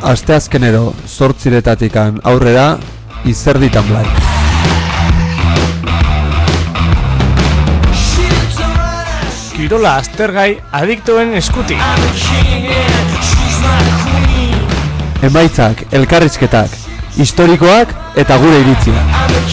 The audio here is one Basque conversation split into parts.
Asteazkenero 8:00 aurrera, Izerditan Blai. Kirola aztergai adiktuen eskutik. Emaitzak, elkarrizketak, historikoak eta gure iritzia.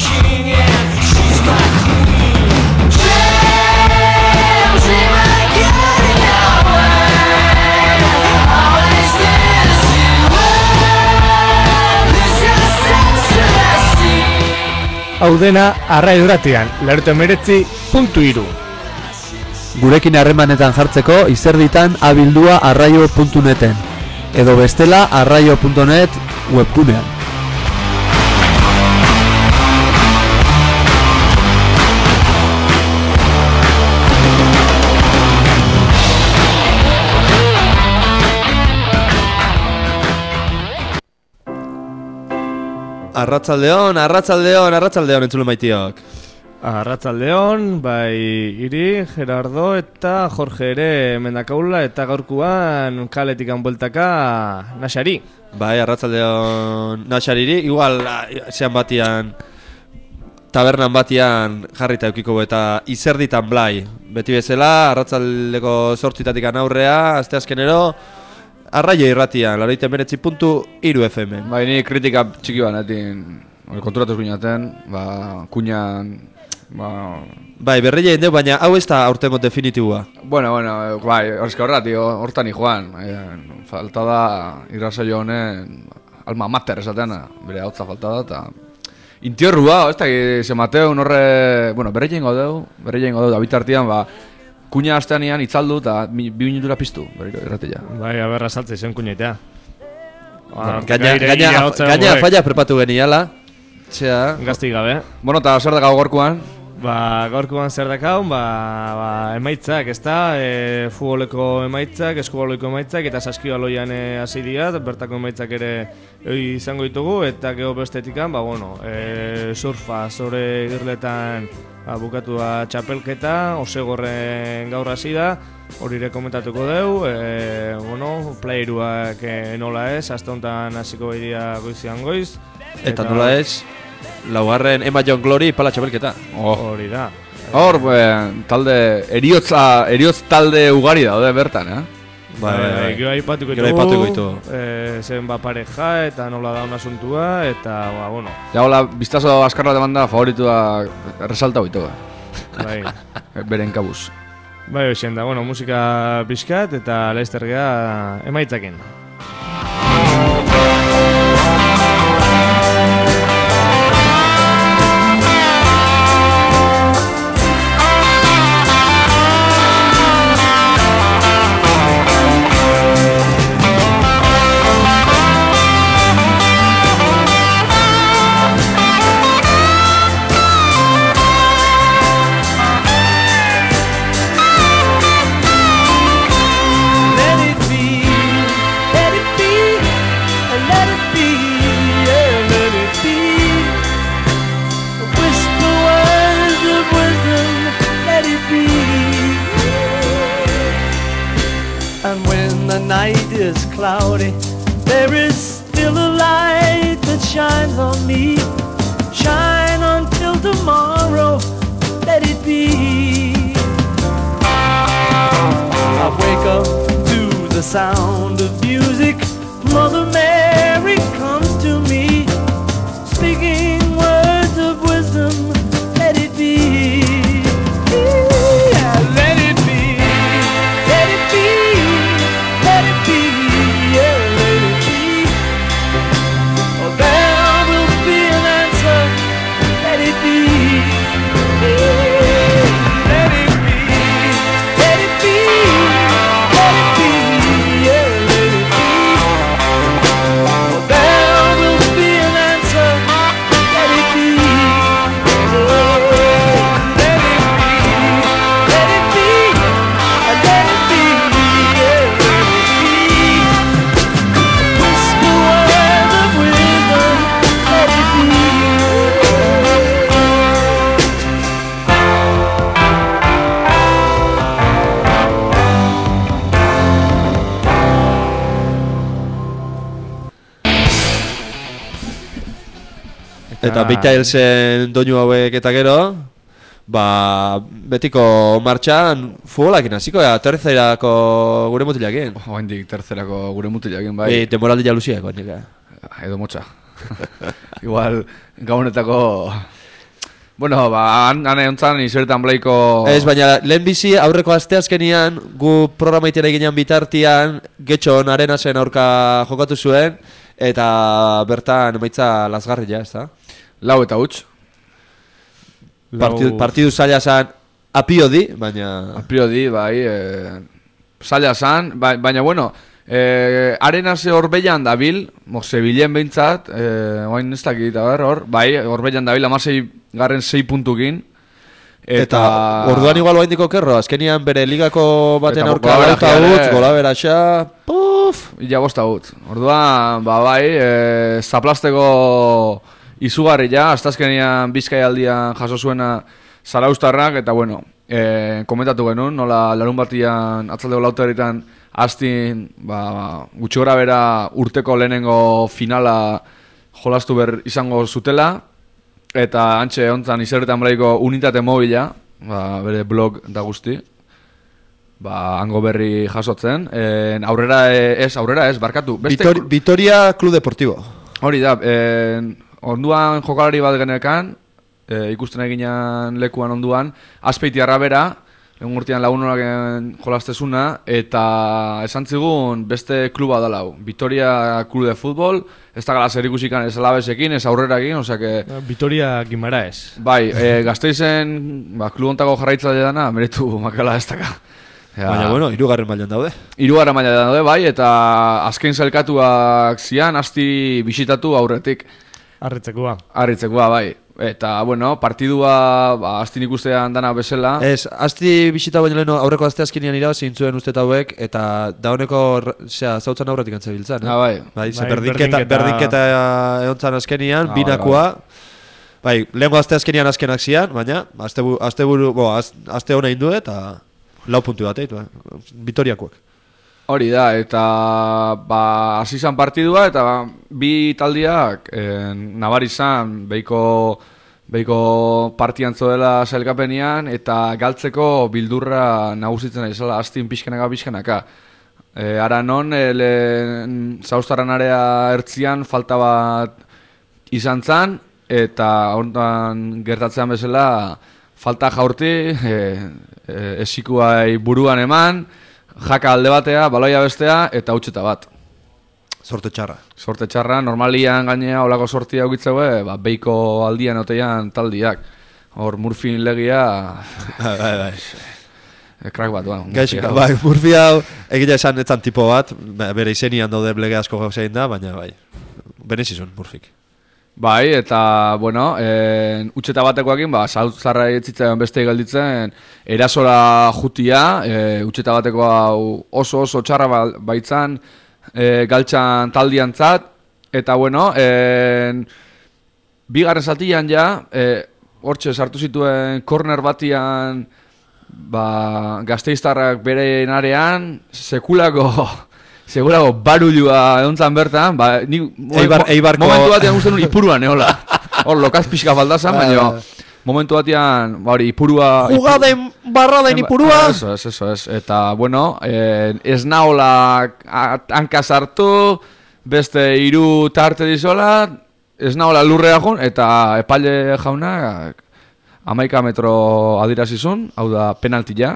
Hau dena Arraio Irratian, 89.3. Gurekin harremanetan jartzeko Izerditan abildua arraio.neten edo bestela arraio.net webgunean. Arratsaldeon entzule maitiok. Arratsaldeon, bai Iri, Gerardo eta Jorge ere mendakaula eta gaurkuan kaletikan bueltaka Nasari. Bai, arratsaldeon Nasariri, igual zean batian, tabernan batian jarrita eukiko eta Izerditan Blai. Beti bezala, arratsaldeko 8:00 aurrea, asteazkenero, Arraio Irratian, 89.3 FM. Bai, ni kritika txiki banetin, konturatu guinaten, kuñan, Bai, berreia indeu, baina hau ez da aurtengo definitibua. Bueno, bai, horrezka horretik, hortan joan. Falta da, irrasaio honen, alma mater esaten, bere hautza falta da, eta intiorrua, ez da, ze Mateo, berreia ingo deu, abitartian, kuña asteanian itzaldu eta 2 minutura piztu, berriro erratea. Bai, aberra saltze zen kuñaitea. Gaina falla prepatu geniala. Gaztik gabe. Bueno, eta zer dakau gorkuan? Gaurkoan zer dakau, emaitzak, ez da, futboleko emaitzak, eskubaloiko emaitzak, eta saskibaloian hasi dira, bertako emaitzak ere izango ditugu, eta geho bestetikan, surfa, zore girletan bukatu da txapelketa, Osegorren gaur hasi da, hori ere komentatuko deu, playeruak nola ez, aste honetan hasiko behiria goizian goiz. Eta nola ez, laugarren Emma John Glory pala txapelketa. Hori da. Hor, talde, eriotz talde ugari daude bertan, Gero aipatuko ditu. Zen pareja eta nola da un asuntua, eta, Ja, hola, biztazo askarra demanda favoritua resalta hoitu, Bai. Beren kabuz. Bai, hoxen da, musika pixkat eta laiztergea emaitzakin. Night is cloudy, there is still a light that shines on me. Shine until tomorrow, let it be. I wake up to the sound of music. Mother Mary comes to me, speaking words of wisdom, let it be. Eta beita helzen doinu hauek eta gero, betiko martxan futbolakin hasiko tercerako gure mutilakin. Oaindik tercerako gure mutilakin, bai. Temporaldia luziak, oaindik. Edo motxa. Igual, gaunetako... Bueno, ane ontzan izeretan blaiko... Ez, baina lehen bizi aurreko asteazkenian gu programa itera eginean bitartian Getxon Arenasen aurka jokatu zuen eta bertan emaitza lasgarria, ez da? 4 eta huts. Partidu zaila zan apiodi, baina... Apiodi, bai, zaila zan, baina bueno... Arenase horbeian dabil, Sevillen behintzat, oain ez dakit, bai, horbeian dabil, 16 puntukin. Eta orduan igual oaindiko kerro, azkenian bere ligako baten aurka gola beraxa, puf! Ila bosta gut. Orduan, bai, zaplasteko izugarri ja, hasta azkenian Bizkaialdian jaso zuena Zarauztarrak, eta bueno, komentatu genuen, nola larun batian atzaldeko lauteritan Astin, gutxi gora bera urteko lehenengo finala jolastu izango zutela. Eta antxe ontzan izerretan braiko unitate mobila, bere blog da guzti. Hango berri jasotzen. Aurrera ez, barkatu. Vitoria Club Deportivo. Hori da, onduan jokalari bat genekan, ikusten eginan lekuan onduan, Azpeiti Arrabera, egun urtean lagunorak jolastezuna, eta esan zigun beste kluba dalau. Vitoria Club de Futbol, ez da gala zer ikusikan ez alabesekin, ez aurrerakin, osea Vitoria Guimaraes. Bai, Gasteizen, klubontako jarraitzaile dana, meretu makala ez daka. Baina, bueno, 3. mailan daude. 3. mailan daude, bai, eta azken zelkatuak zian, asti bisitatu aurretik. Harritzekoa, bai. Eta, bueno, partidua astin ikustean dana bezala. Ez, asti bisita baino leheno aurreko asteazkenian irabazi intzuen ustet hauek, eta dauneko zautzan aurretik antzabiltzan. Bai, berdinketa egontzan azkenian, binakoa. Bai, lehenko asteazkenian azkenak zian, baina, aste hona indu eta 4 puntu bat eitu, Vitoriakoak. Hori da, eta hasi izan partidua, eta bi taldiak nabari izan behiko partian zoela sailkapenian, eta galtzeko bildurra nagusitzen izala astin pixkanaka. Ara non, Zauztarran area ertzian falta bat izan zan, eta ondan gertatzean bezala falta jaurti, esikuai buruan eman, jaka alde batea, baloia bestea, eta utxeta bat. Sorte txarra, normalian gainea olako sortia aukitzeue, behiko aldian otean taldiak. Hor Murphy legia... Krak bat, Murphy hau, egitea esan etzan tipo bat, bere izenian daude blege asko gauzein da, baina benezizun Murphyk. Bai, eta, bueno, utxeta batekoakin, Zauztarra etzitzen beste galditzen, erasora jutia, utxeta batekoa oso txarra baitzan, galtxan taldiantzat, eta, bueno, bigarren zatian ja, hortxe sartu zituen korner batian, Gasteiztarrak bere arean, sekulako barulua egontzan bertan, Eibarko... Momentu batean usten ipuruan, eola. Hor, lokaz pixka faldazan, baina momentu batean, ipurua... Jugaden barraden ipurua! Eso. Eta, bueno, ez naola hanka sartu, beste 3 tarte dizola, ez naola lurrea joan, eta epaile jauna 11 metro adirazizun, hau da penaltia.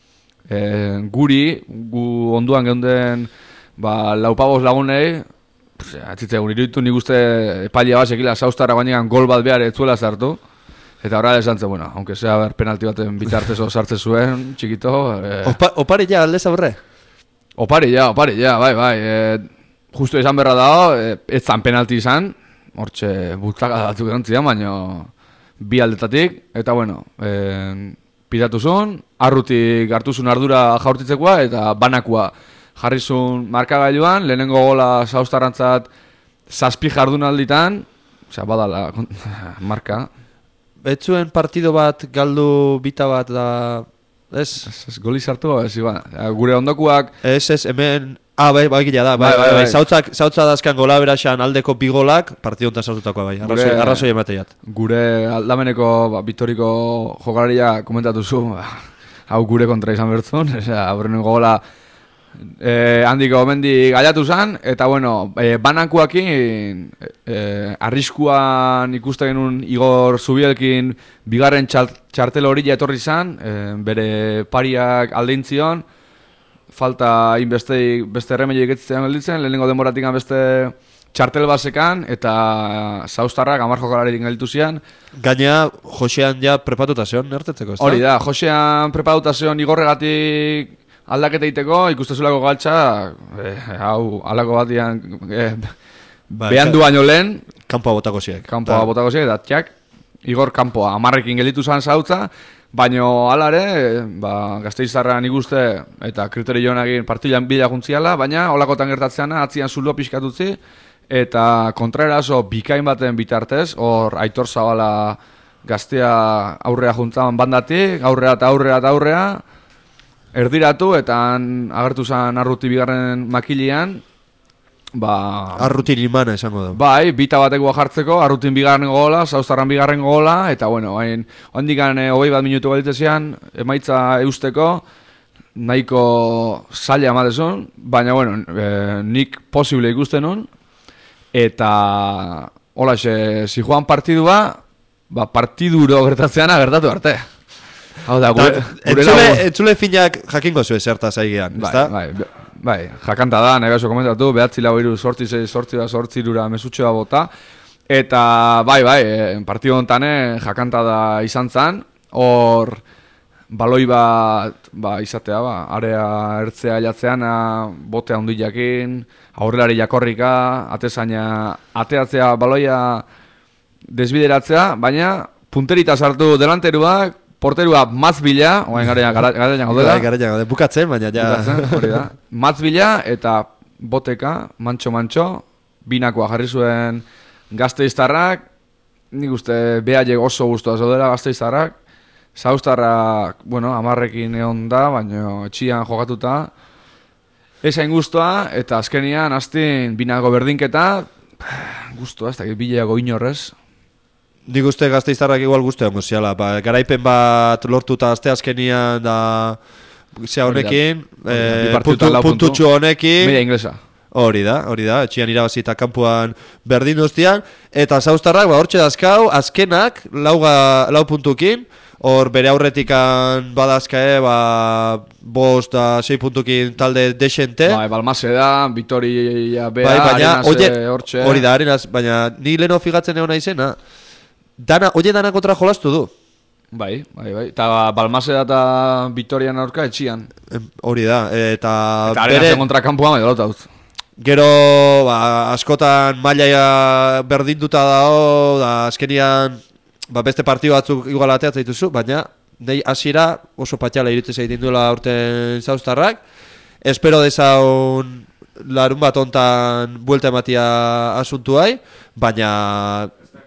Gu onduan geunden... laupaboz lagunei, atzitzen, iruditu nik uste epailea basekila Zauztarra guainean gol bat behar etzuela zartu. Eta horra esan zen, bueno, aunque sea penalti baten bitartezo sartze zuen, txikito... Opari ja, aldez aurre? Opari ja, bai. Justo izan berra dago, ez zan penalti izan, hortxe bultzaka batzuk edontzian, baina bi aldetatik, eta bueno, pitatu zuen, arrutik hartuzun ardura jaurtitzekoa, eta banakua jarrizun markagailuan, lehenengo gola Zauztarrantzat 7 jardunalditan, osea, badala marka. Betzuen partido bat, galdu bita bat da... Ez? Goli sartu, gure ondokuak... Ez, hemen Bai, gila da, bai. Zautza dazkan gola beraxan aldeko bigolak, partidu onta saututakoa bai, arrazoi emateiat. Gure aldameneko, Bitoriko jokalaria komentatu zu, hau gure kontra izan bertzun, aurreneko gola handiko mendi gaiatu zan, eta bueno, banakuakin arriskuan ikusten genuen Igor Zubielkin bigarren txartel hori etorri zan, bere pariak aldeintzion, falta beste erremeio iketzean gelditzen, lehenengo denboratik beste txartel basekan, eta Zauztarrak 10 jokalaritik gelditu zian. Gaina, Josean ja prepatuta zion, ertetzeko, ez da? Hori da, Josean prepatuta zion Igorregatik aldaketa iteko, ikustezulako galtza, hau, alako batian, behan du baino lehen, kanpoa botako ziek. Eta txak, Igor kanpoa, 10ekin gelditu zan Zautza, baino alare, Gasteiztarra nik uste, eta kriterio egin partilan bila juntziala, baina olakotan gertatzeana, atzian zulo pixkatutzi, eta kontraerazo bikain baten bitartez, hor Aitor Zabala Gaztea aurrea juntzan bandatik, aurrea, erdiratu, eta agertu zen Arruti bigarren makilian, Arrutin imana esango da. Bai, bita batekoa jartzeko, Arrutin bigarren gola, Zauztarran bigarren gola, eta bueno, handikan 20 minutu galitezean, emaitza eusteko, nahiko zaila amatezun, baina bueno, nik posible ikusten nun, eta holaxe, zijoan partidua, partiduro gertatzeana gertatu arte. Hau da, entzule finak jakingo zuen zertaz aigean, ezta? Bai, jakanta da, nahi baso komentatu, 9-4, lura mesutxoa bota, eta bai, partidu hontane jakanta da izan zan, hor baloi bat izatea, area ertzea jatzean, botea ondi jakin, aurrelari jakorrika, atezaina ateatzea baloia desbideratzea, baina punterita sartu delanteruak, porterua Matzbila, oain garean gaudela. Bukatzen, baina ja... Hori da. Matzbila eta boteka, mantxo, binakoa jarri zuen Gasteiztarrak, nik uste behaiek oso guztua zaudela Gasteiztarrak, Zauztarrak, 10ekin egon da, baina etxian jokatuta, esain guztua, eta azkenian hastin binako berdinketa, guztua, ez da, bileako inorrez. Nik uste Gasteiztarrak igual guzti hongo ziala, garaipen bat lortuta asteazkenian da zea honekin, puntutxo honekin. Media inglesa. Hori da, etxian irabazi eta kanpuan berdin duztian, eta Zauztarrak hortxe dazkau, azkenak, lau puntukin, hor bere aurretikan badazkae, 5 da 6 puntukin talde desente. Balmase da, Vitoria bea, Arenase hortxe. Hori da, Arenaz, baina ni leheno figatzen egon izena, dana kontra jolastu du. Bai. Eta Balmase da eta Vitorian aurka etxian. Hori da, eta Arenase kontra kanpoa maio lota dut. Gero, askotan maila berdinduta dago, da azkenian beste partidu batzuk igual ateatzen dituzu, baina nahi hasiera oso patxala irutu zaiten duela aurten Zauztarrak. Espero dezaun larun bat ontan buelta ematia asuntuai, baina...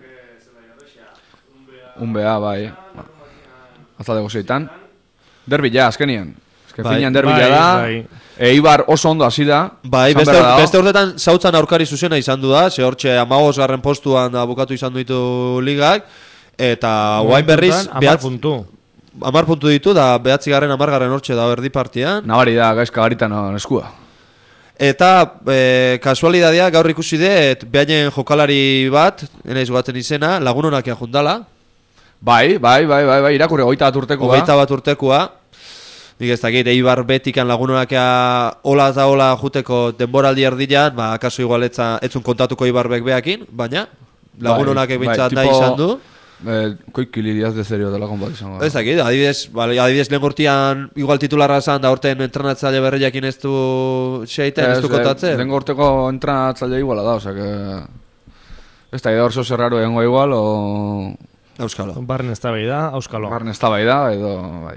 Unbea, bai. Azaleko zeitan. Derbila, azkenian. Finean derbila da. Eibar oso ondo hasi da. Bai, beste urtetan Zautzan aurkari zuzena izan du da, ze hortxe 15. postuan bukatu izan ditu ligak, eta guain berriz 10 puntu ditu, da 9. 10. hortxe da berdi partian. Nabari da, gaizka garitan eskua. Eta kasualidadea gaur ikusi dut, behainen jokalari bat, enaiz guatzen izena, Lagun Onakia jundala. Bai, irakurri 21 urtekoa. 21 urtekoa. Nik ez dakit, Eibar betikan Lagun Onakia hola eta hola juteko denboraldi erdian, akaso igual etzun kontatuko Eibarbek behakin, baina Lagun Onakia bintzat nahi izan du. Koikili diaz de serio dela konbat izango. Ez dakit, adibidez lehen gortian igual titularra zan da horten entrenatzaile berriakin ez du xeiten, ez du kontatzen. Lehen gorteko entrenatzaile iguala da, osea que... Ez da, hor zo zerraro egongo igual, o... Auskalo. Barren ez da bai da, auskalo. Barren ez da bai da, edo...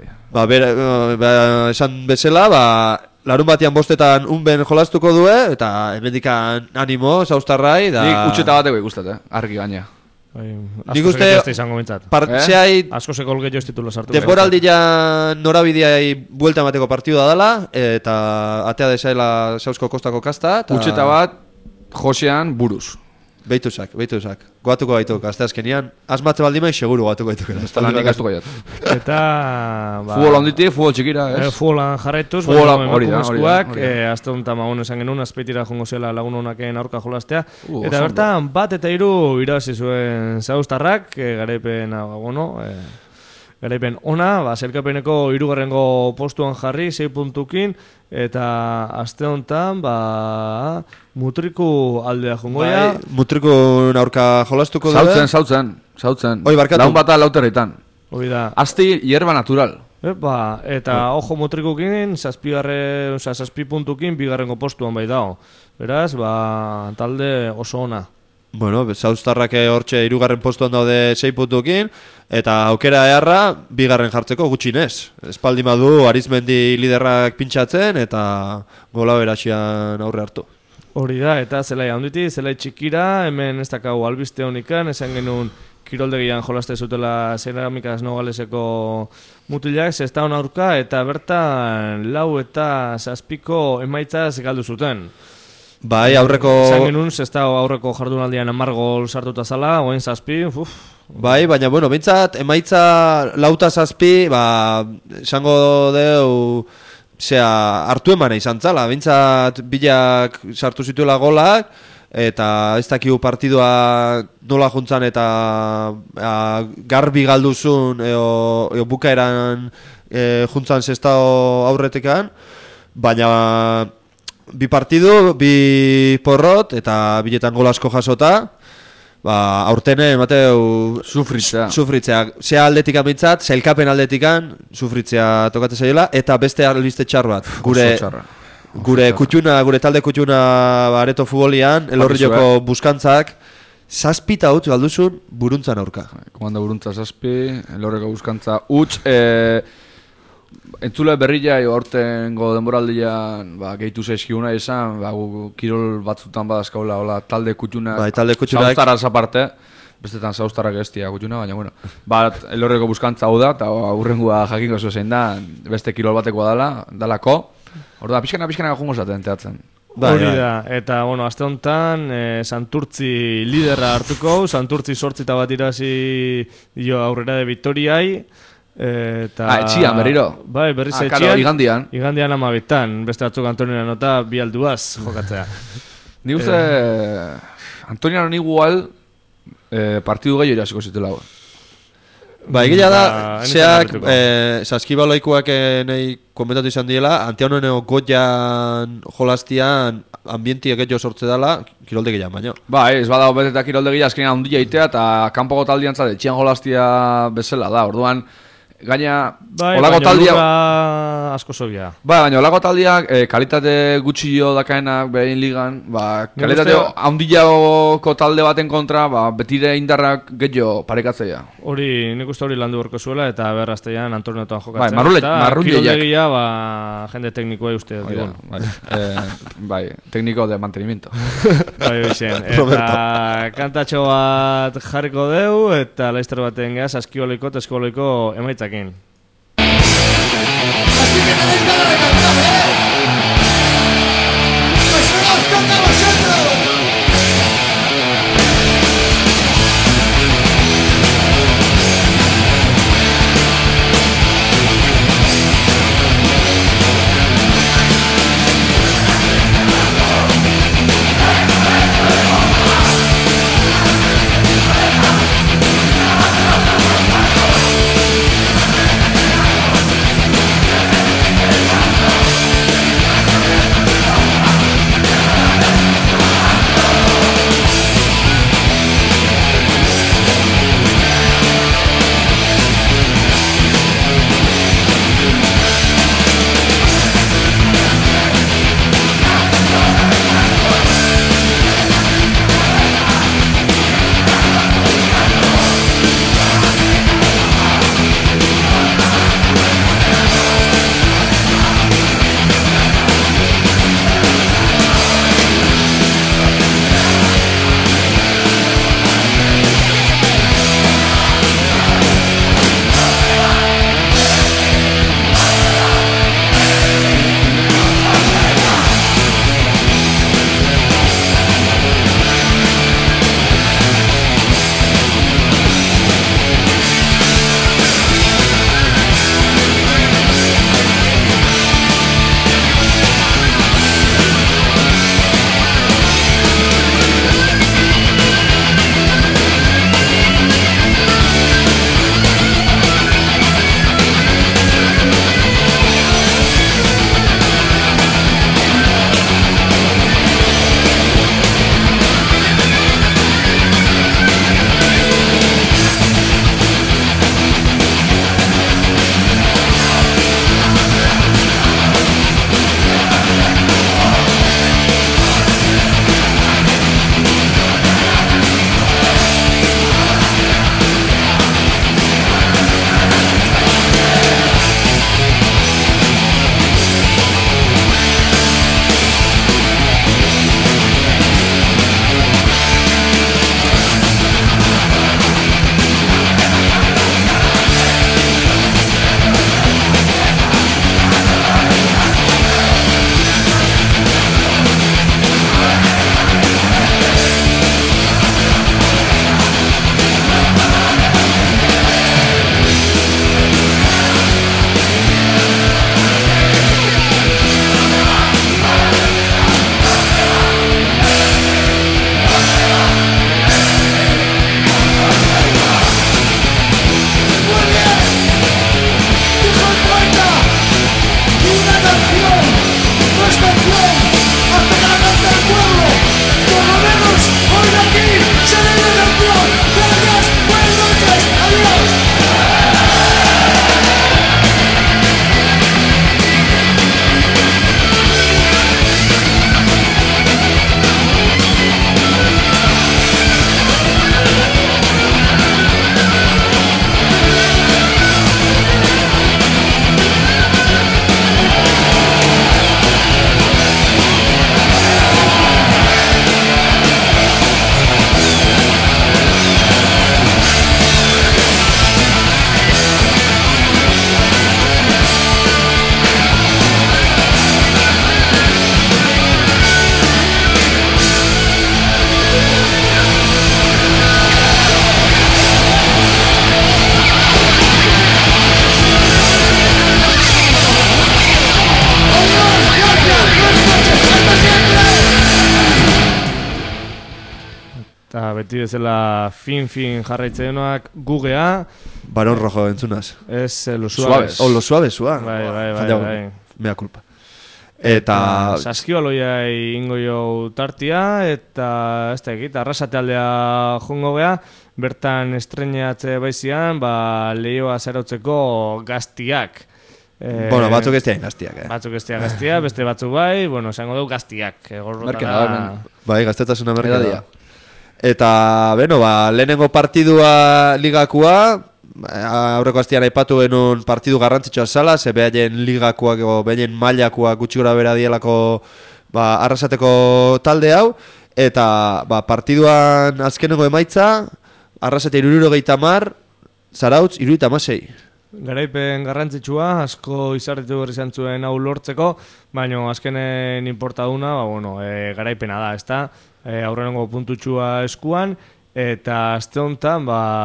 Esan bezala, larun batian 5 unben jolastuko due, eta hemendikan animo, Zauztarrai, da... Nik utxeta bateko ikustat, argi gaina. Nik uste izango bintzat. Asko sekol gehiago ez titula sartu. Denboraldia norabideai buelta emateko partidua dela, eta atea desaila Sausko Kostako kasta. Utxeta bat, Josean buruz. Beituzak. Goatuko gaituk, azte azkenian. Asmatze baldimai, seguru goatuko gaituk. Ez talan ikastuko jat. Eta... Futbol onditik, futbol txikira, ez? Futbolan jarraituz, hori da. Azte honetan magun esan genuen, azpeitira jongo zela lagun honaken aurka jolastea. Eta bertan, 1-3 irabazi zuen Zaustarrak, garaipen, garaipen ona, zelkapeneko 3. postuan jarri, 6 puntukin, eta aste honetan, Mutriku aldea jongoia. Mutriku aurka jolastuko dugu. Sautzen. Oi, barkatu. Laun bata lauterreitan. Hoi da. Asti hierba natural. Eta ojo Mutrikukin, 7 puntukin, 2. postuan bai dago. Beraz, talde oso ona. Bueno, Zaustarrak hortxe 3. postuan daude 6 puntukin, eta aukera eharra 2. jartzeko gutxinez. Espaldi madu Arizmendi liderrak pintxatzen, eta gola berasian aurre hartu. Hori da, eta zelai handiti, zelai txikira, hemen ez dakau albiste honikan, esan genuen kiroldegian jolaste zutela Zeramikaz Nogaleseko mutilak, zestan aurka, eta bertan 4 eta 7 emaitzaz galdu zuten. Bai, aurreko... Esan genuen, zesta aurreko jardunaldian 10 gol sartuta zala, oen 7, Bai, baina, bueno, bintzat, emaitza 4 eta 7, esango deu... hartu emana izan zala, bintzat bilak sartu zituela golak, eta ez dakigu partidua nola juntzan eta garbi galduzun eo bukaeran juntzan zestao aurretekan, baina 2 partidu, 2 porrot eta biletan gol asko jasota, aurtene emateu sufritzea. Zea aldetikan bintzat, zailkapen aldetikan sufritzea tokatzen zaila, eta beste albiste txar bat. Gure kutxuna, gure talde kutxuna areto futbolian, Elorrioko buskantzak, 7 eta utz galduzun buruntzan aurka. Komanda buruntza 7, Elorrioko buskantza utz, entzule berria aurtengo denboraldian gehitu zaizkiguna esan, kirol batzutan badazkaula talde kutxunak, Zaustarraz aparte, bestetan Zaustarrak estia kutxuna, baina bueno, Elorrioko buskantza hau da, eta hurrengua jakingo zein da, beste kirol batekoa dalako, hor da, pixkana jongo zaten teatzen. Hori da, eta bueno, aste honetan Santurtzi liderra hartuko, Santurtzi 8 bat irazi aurrera de Victoriai, etxian berriro. Bai, berriz etxian. Igandian. Igandian 12, beste batzuk Antoniana nota 2 alduaz jokatzea. Ni uste Antoniana igual partidu gehiago irasiko zitela. Ba, egia da, zeak saskibaloikoak nahi komentatu izan diela, Antiononeo goian jolastian ambientia gehiago sortze dela, kiroldegia baino. Ba, ez bada beteta kiroldegia azkenean handia itea, eta kanpoko taldian zade, etxian jolastia bezala da, orduan, gaina, olako taldia... asko zobia. Ba, baina olako taldiak kalitate gutxio dakaenak behin ligan, kalitate handiago talde baten kontra, betire indarrak gehiago parekatzea. Hori, nik uste hori landu horko zuela, eta berraztean Antonioetan jokatzen. Marruleiak. Jende teknikoa uste. Bai, tekniko de mantenimiento. Bai, bixen. Eta kantatxo bat jarriko deu, eta laizter baten geha, saskibaloiko eta eskibaloiko emaitzakin. Así que tenéis ganas de cantar, ¡Pues se nos canta a vosotros! beti bezala fin jarraitzenoak gugea. Baron Rojo entzunaz. Ez, Los Suaves. Los Suaves, sua. Bai. Mea culpa. Eta Saskioloia ingo jo tartia, eta ez da egit, arrasataldea jongo gea, bertan estreñatze baizian, lehioa zarautzeko gaztiak. Batzuk ez diain gaztiak, Batzuk ez diain gaztiak, beste batzuk bai, esango dugu gaztiak. Bai, gaztetasuna merkeda. Eta, lehenengo partidua ligakua, aurreko astian aipatu genuen partidu garrantzitsua zala, ze behaien ligakoak o behaien mailakoak gutxi gora bera dielako arrasateko talde hau, eta partiduan azkenengo emaitza, arrasate 70, Zarautz 76. Garaipen garrantzitsua, asko izarritu berri zantzuen hau lortzeko, baina azkenen inportaduna, garaipena da, ezta? Aurrenengo puntutxua eskuan, eta aste honetan,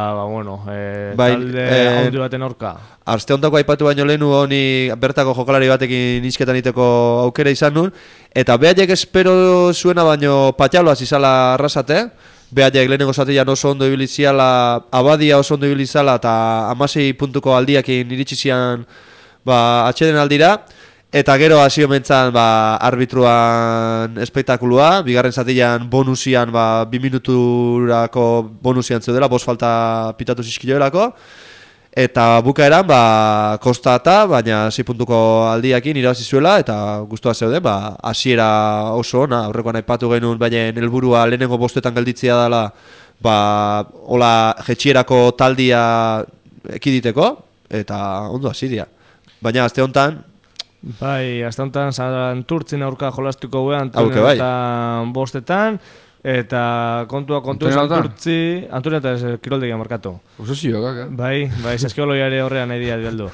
talde haundi baten aurka. Aste honetako aipatu baino lehenu honi bertako jokalari batekin izketan iteko aukera izan nun, eta behaiek espero zuena baino patxaloaz izala arrasate, behaiek lehenengo zatian oso ondo ibiliziala, abadia oso ondo ibilizala, eta 16 puntuko aldiakin iritsi zian atxeden aldira, eta gero hasi omentzan arbitruan espektakulua, bigarren zatian bonusian 2 minuturako bonusian zeudela, 5 falta pitatu zizkiloelako, eta bukaeran kostata, baina 6 puntuko aldiakin irabazizuela, eta guztua zeuden, hasiera oso ona, aurrekoan aipatu genuen, baina helburua lehenengo bostetan gelditzea dela, hola jetxierako taldia ekiditeko, eta ondo hasiria. Baina azte honetan, azte honetan Santurtzin aurka jolastuko guen, Antonioetan bostetan, eta kontua Santurtzi, Antonioetan ez kiroldegia markatu. Osozioak, Bai, saskioloiare horrean nahi dira dialdu.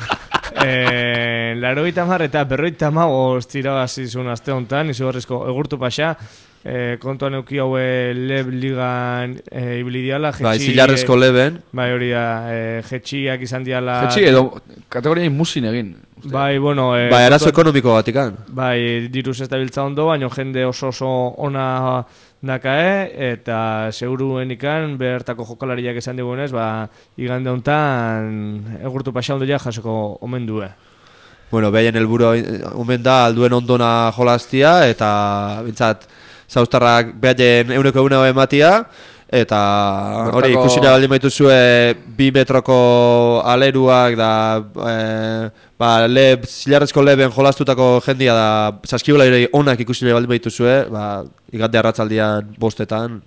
80 eta 55 irabazizun azte honetan, izugarrizko egurtu pasa, kontuan euki haue Leb ligan ibili diala. Zilarrezko Leben. Bai, hori da, jetxiak izan diala. Jetxi edo kategoriai musin egin. Bai, arazo ekonomiko batikan. Bai, diruz ez da biltza ondo, baina jende oso ona dakae, eta seguruen ikan, bertako jokalariak esan digunez, igande honetan egurtu pasa ondo ja jasoko omen due. Behaien helburu omen da alduen ondona jolaztia, eta bintzat, zauztarrak behaien euneko ematia, eta hori ikusina baldin baituzue 2 metroko aleruak da zilarrezko Leben jolastutako jendia da saskibolairei onak ikusina baldin baituzue, igande arratzaldian bostetan,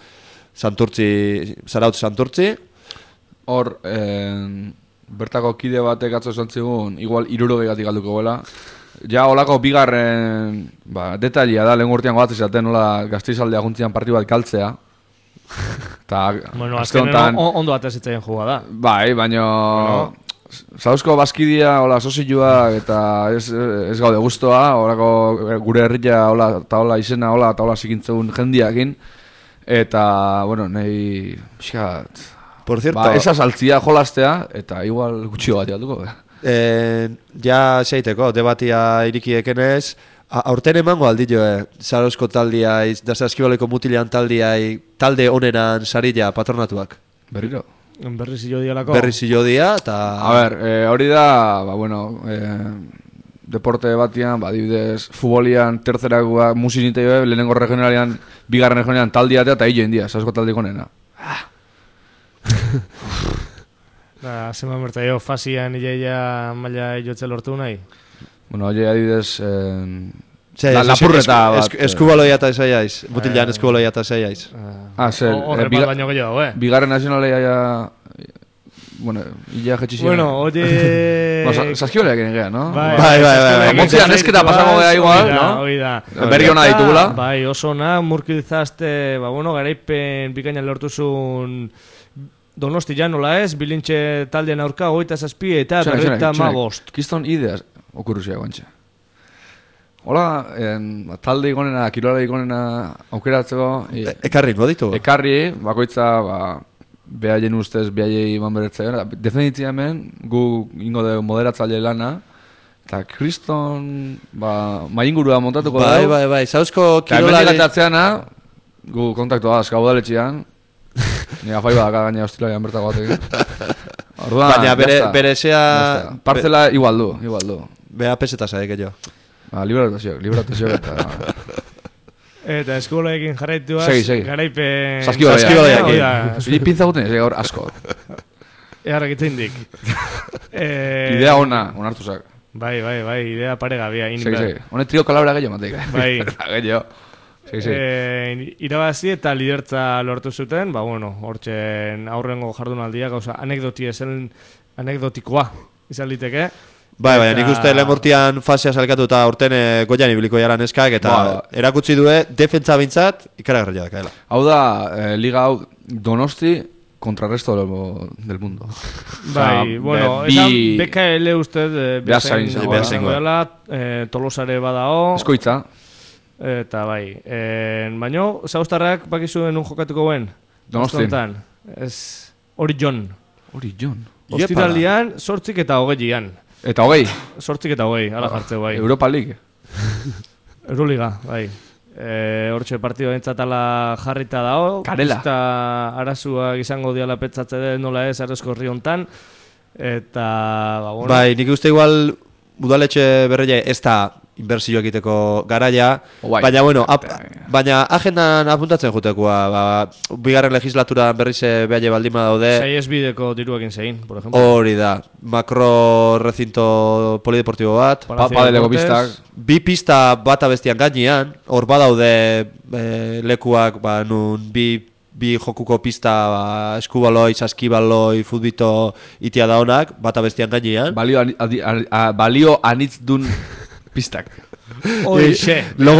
Zarautz Santurtzi. Hor, bertako kide batek atzo esan zigun, igual 60 gatik galduko goela. Ja, holako bigarren detailia da, lehen urtean gogatzen zaten, nola Gasteizaldea juntzian partidu bat galtzea. Azkenen ondo atezitzaien juga da. Bai, baina Zauzko bazkidia, hola, sozioa, eta ez gaude guztoa, horako gure herria, hola, eta hola izena, hola, eta hola zikintzun jendiakin. Eta, nahi, pixkat, por cierto, esa saltzia jolastea, eta igual gutxio bat jatuko. Ja, seiteko, debatia irikiekenez, aurten emango aldio, Zarauzko taldia, da Saskibaleko mutilean talde honenan sarila patronatuak. Berriro. Berriz ilodialako. Berriz ilodia, eta... A ber, hori da, deporte batian, dibidez, futbolian, tercerakoa, musinite jo, lehenengo regionalian, bigarren regionalian taldiatea, eta hilo india, Zarauzko taldiko nena. Zeman berta jo, fasian iaia maila jotze lortu nahi? Hori adibidez... Lapurreta bat. Eskubaloia eta esaiaiz. Butilean eskubaloia eta esaiaiz. Horre bat baino gehiago, Bigarren nazionalea ja... Illa jetxizia. Oye... Saskibaleak egin no? Bai. Montzian esketa pasako gea igual, no? Oida. Berri hona ditugula. Bai, oso na, murkilzazte, garaipen bikainan lortuzun... Donosti nola ez, bilintxe taldean aurka, 27 eta 35. Kiston ideas okurruzia guantxe. Hola, talde ikonena, kirolari ikonena aukeratzeko... Ekarri, no ditu? Ekarri, bakoitza, behaien ustez, behaiei iman beretzea. Definitzia hemen, gu ingo de moderatzaile lana, eta kriston, maingurua montatuko da. Bai, Zarauzko kirolari... Eta hemen gu kontaktua azka udaletxean, Ni afai badaka gaina hostilarian bertako batekin. Orduan, Baina bere zea... Parcela igual du. Bea peseta zaik, jo. Liberatazio eta... Eta eskolaekin jarraituaz, Segi. garaipen... Saskibaloiakin. Pintza guten ez, gaur asko. Eharrak itzaindik. Idea ona, onartuzak. Bai, idea paregabea. Segi. Hone trio kalabra gehiago matek. Bai. Gehiago. Segi. Irabazi eta lidertza lortu zuten, hortzen aurrengo jardunaldia, gauza anekdotikoa izan liteke. Bai, nik uste lehen urtean fasea salkatu eta urten goian ibiliko jara neskak, eta erakutsi due, defentsa bintzat, ikaragarria da, kaela. Hau da, liga hau Donosti contra el resto del mundo. Bai, esan BKL usted behazen goela, Tolosare badao. Eskoitza. Eta bai, baino, zaustarrak bakizuen un jokatuko guen? Donostin. Hori Jon. Ostiralian, 8 eta 20an. Eta 20? 8 eta 20, ala jartzeu bai. Europa League. Euroliga, bai. Hortxe partido entzatala jarrita dao. Karela. Eta arazuak izango diala petzatze den nola ez arrezko herri hontan. Eta, Bai, nik uste igual udaletxe berreia ez da inbertsioak egiteko garaia, baina baina agendan apuntatzen jutekoa, bigarren legislatura berriz behaile baldima daude. Saiesbideko diruekin zein, por ejemplo. Hori da, makro recinto polideportibo bat, padeleko pistak. Bi pista bat abestian gainean, hor badaude lekuak, nun bi jokuko pista, eskubaloi, saskibaloi, futbito itia da honak, bat abestian gainean. Balio anitz dun pistak. Oixe.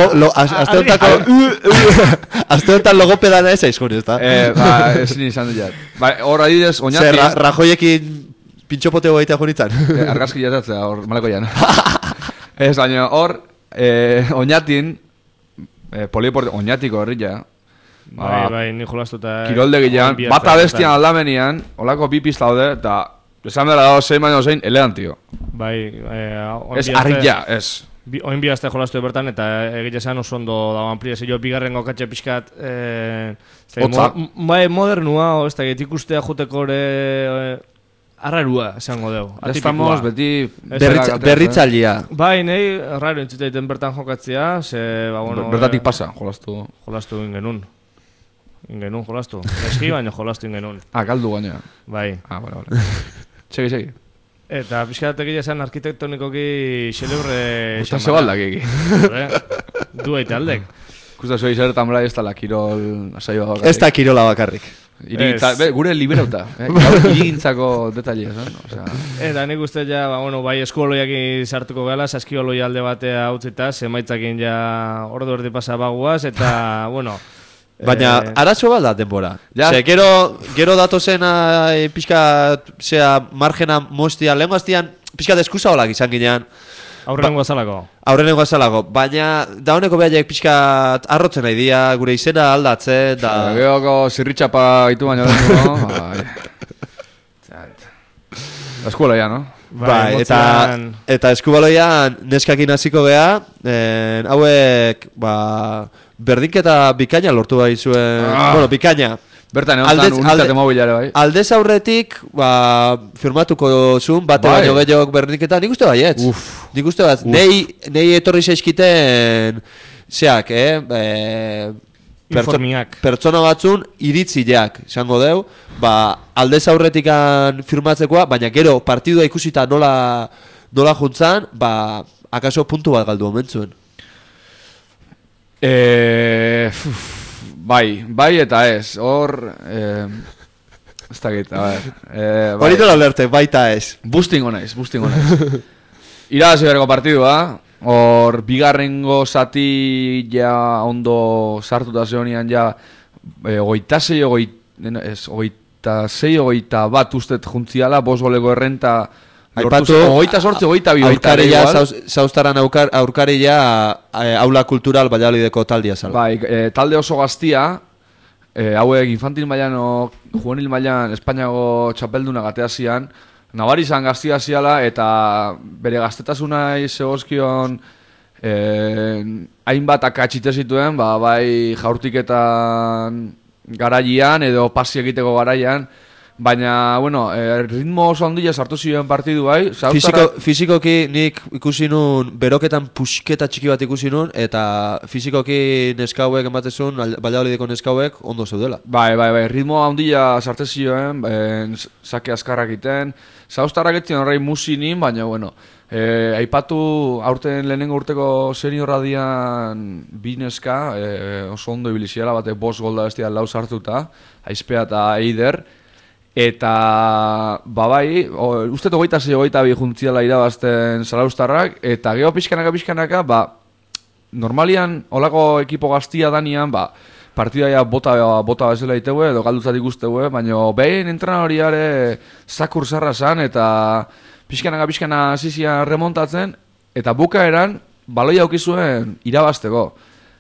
Azte honetan logopedana ez aizkun, ez da? Ez izan dut. Hor adidez, oinatin... Rajoiekin pintxopoteo gaita jonitzen. Argazki jatatzea, hor maleko jan. Ez, baina hor, oinatin, polideporte, oinatiko herria, bai, ni jolastuta... Kirolde gilean, bat abestian aldamenian, holako bi pista daude, eta esan bera dago 6 baino 6 elegantio. Bai, ez harria, ez. Oin bihazte jolastu bertan, eta egite esan oso ondo dagoan priez, jo bigarren gokatxe pixkat... Otza. Bai, modernua, ez da, ikustea juteko ere... Arrarua, esango deu. Estamos beti... Berritzalia. Bai, nahi, arraro entziteiten bertan jokatzea, bertatik pasa, jolastu. Jolastu ingenun. Ingenun jolastu. Eski baina jolastu ingenun. Galdu baina. Bai. Vale. Segi. Eta pixkatek esan arkitektonikoki xelebre... Gusta zebaldak egi. Du eite aldek. Gusta zoi zertan bera ez da la kirol... Ez da kirola bakarrik. Gure liberauta. Irigintzako detaile, esan? Eta nik uste ja, bai eskuoloiak sartuko gala, saskioloi alde batea utzita, zemaitzakin ja ordu erdi pasa baguaz, eta, Baina, arazo bat da denbora. Gero datozen pixka, margena moztia, lehen gaztian, pixka deskusa holak izan ginean. Aurrenengo azalako. Baina, da honeko behaiek pixka arrotzen nahi dia, gure izena aldatzen, da... Geoko zirritxapa itu baina dengo, eskualoia, no? Bai, eta eskubaloian neskakin hasiko gea, hauek, berdinketa bikaina lortu bai zuen, bikaina. Bertan, unitate mobilare bai. Aldez aurretik, firmatuko zuen, bate baino gehiok berdinketa, nik uste baietz. Nik uste bat, nei etorri zaizkiten, zeak, informiak. Pertsona batzun iritzileak, izango deu, aldez aurretikan firmatzekoa, baina gero partidua ikusita nola juntzan, akaso puntu bat galdu omentzuen. Bai eta ez, hor... Ez da gita, hori dola lerte, baita ez. Bustingo naiz. Irabazi berko partidua, hor bigarrengo zati ja ondo sartuta zeonian ja 26 bat ustet juntziala, 5 goleko errenta... Aipatu, 28 aurkaria, zaustaran aurkaria aula kultural Valladolideko taldia zala. Bai, talde oso gaztia, hauek infantil mailan o juvenil mailan Espainiago txapelduna gatea zian, nabari izan gaztia ziala eta bere gaztetasuna zegozkion hainbat akatxite zituen, bai jaurtiketan garaian edo pasi egiteko garaian, baina, bueno, ritmo oso handia sartu ziren partidu bai. Fizikoki nik ikusi nun, beroketan pusketa txiki bat ikusi nun, eta fizikoki neskauek ematezun, Valladolideko neskauek ondo zeudela. Bai, ritmo handia sartu ziren, sake askarrak iten, Zauztarrak etzien horrein musinin, baina, bueno, aipatu aurten lehenengo urteko seniorra dian bineska, oso ondo ibiliziala, batek 5 gol da bestia 4 sartuta, Aizpea eta Eider. Eta, bai, uste 26-22 juntziala irabazten Zarauztarrak, eta geho pixkanaka, normalian, olako ekipo gaztia danian, partidaia bota bezala iteue, edo galdutzatik usteu, baina behin entrenadoriare zakur zarra zan, eta pixkana zizia remontatzen, eta bukaeran, baloia aukizuen irabazteko.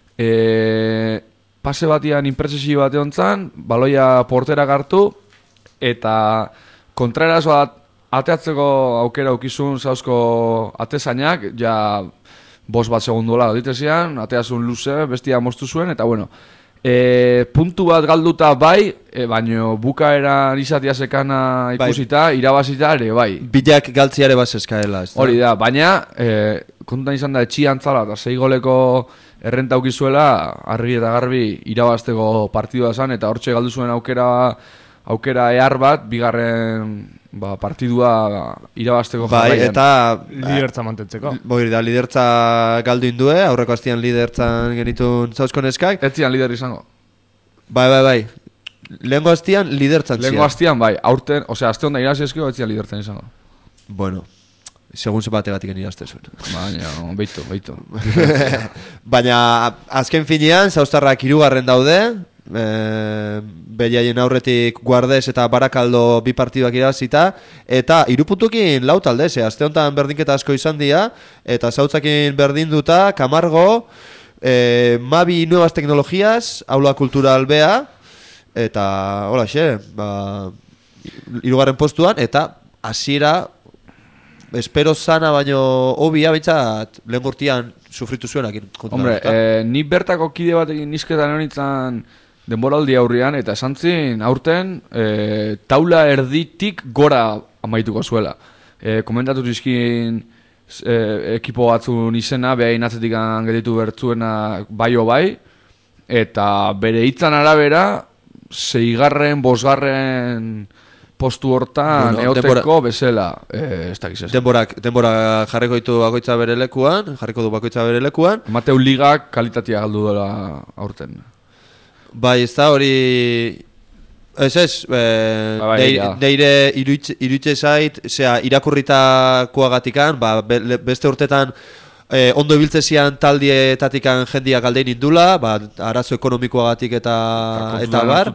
Pase batian, inpresesio bat egon zan, baloia portera hartu, eta kontrarazoa ateatzeko aukera aukizun zauzko atezainak, ja 5 segundola ditezian, ateazun luze, bestia moztu zuen, eta bueno, puntu bat galduta bai, baino bukaeran izatea sekana ikusita, irabazita ere bai. Bilak galtziare bat eskaela. Hori da, baina kontutan izan da etxian zala, eta 6 goleko errenta aukizuela, argi eta garbi irabazteko partidua zen, eta hortxe galdu zuen aukera ehar bat, bigarren partidua irabazteko jarraian. Eta lidertza mantentzeko. Boir da, lidertza galdu indue, aurreko hastian lidertzan genitun zauzko neskak. Ez zian lider izango. Bai. Lehengo hastian lidertzan zian. Lehengo hastian, bai. Aurten, osea, azte honda iraziezko, ez zian lidertzan izango. Bueno, segun zepategatik irazte zuen. Baina, beito. Baina, azken finean, Zauztarrak 3. daude, Beliaien aurretik Guardes eta Barakaldo 2 partiduak irabazita, eta 3 puntukin 4 talde, azte honetan berdinketa asko izan dira, eta Zautzakin berdinduta, Camargo, Mavi Nuevas Tecnologías, Aula Cultural Bea, eta hola xe, 3. postuan, eta hasiera espero sana baino obia behintzat lehen gurtian sufritu zuenakin. Hombre, ni bertako kide batekin nizketan honitzen denboraldi aurrian, eta esan zin, aurten taula erditik gora amaituko zuela. Komentatu dizkin ekipo batzun izena, behain atzetik getitu bertzuena bai, eta bere hitzan arabera, 6., 5. postu hortan eoteko bezala, ez dakiz ez. Denbora jarriko ditu bakoitza bere lekuan. Mateu Ligak kalitatea galdu dela aurten. Bai, ez da hori... Neire irutxe zait, irakurritakoagatikan, beste urtetan ondo ibiltzezian taldietatikan jendiak aldein indula, arazo ekonomikoagatik eta bar.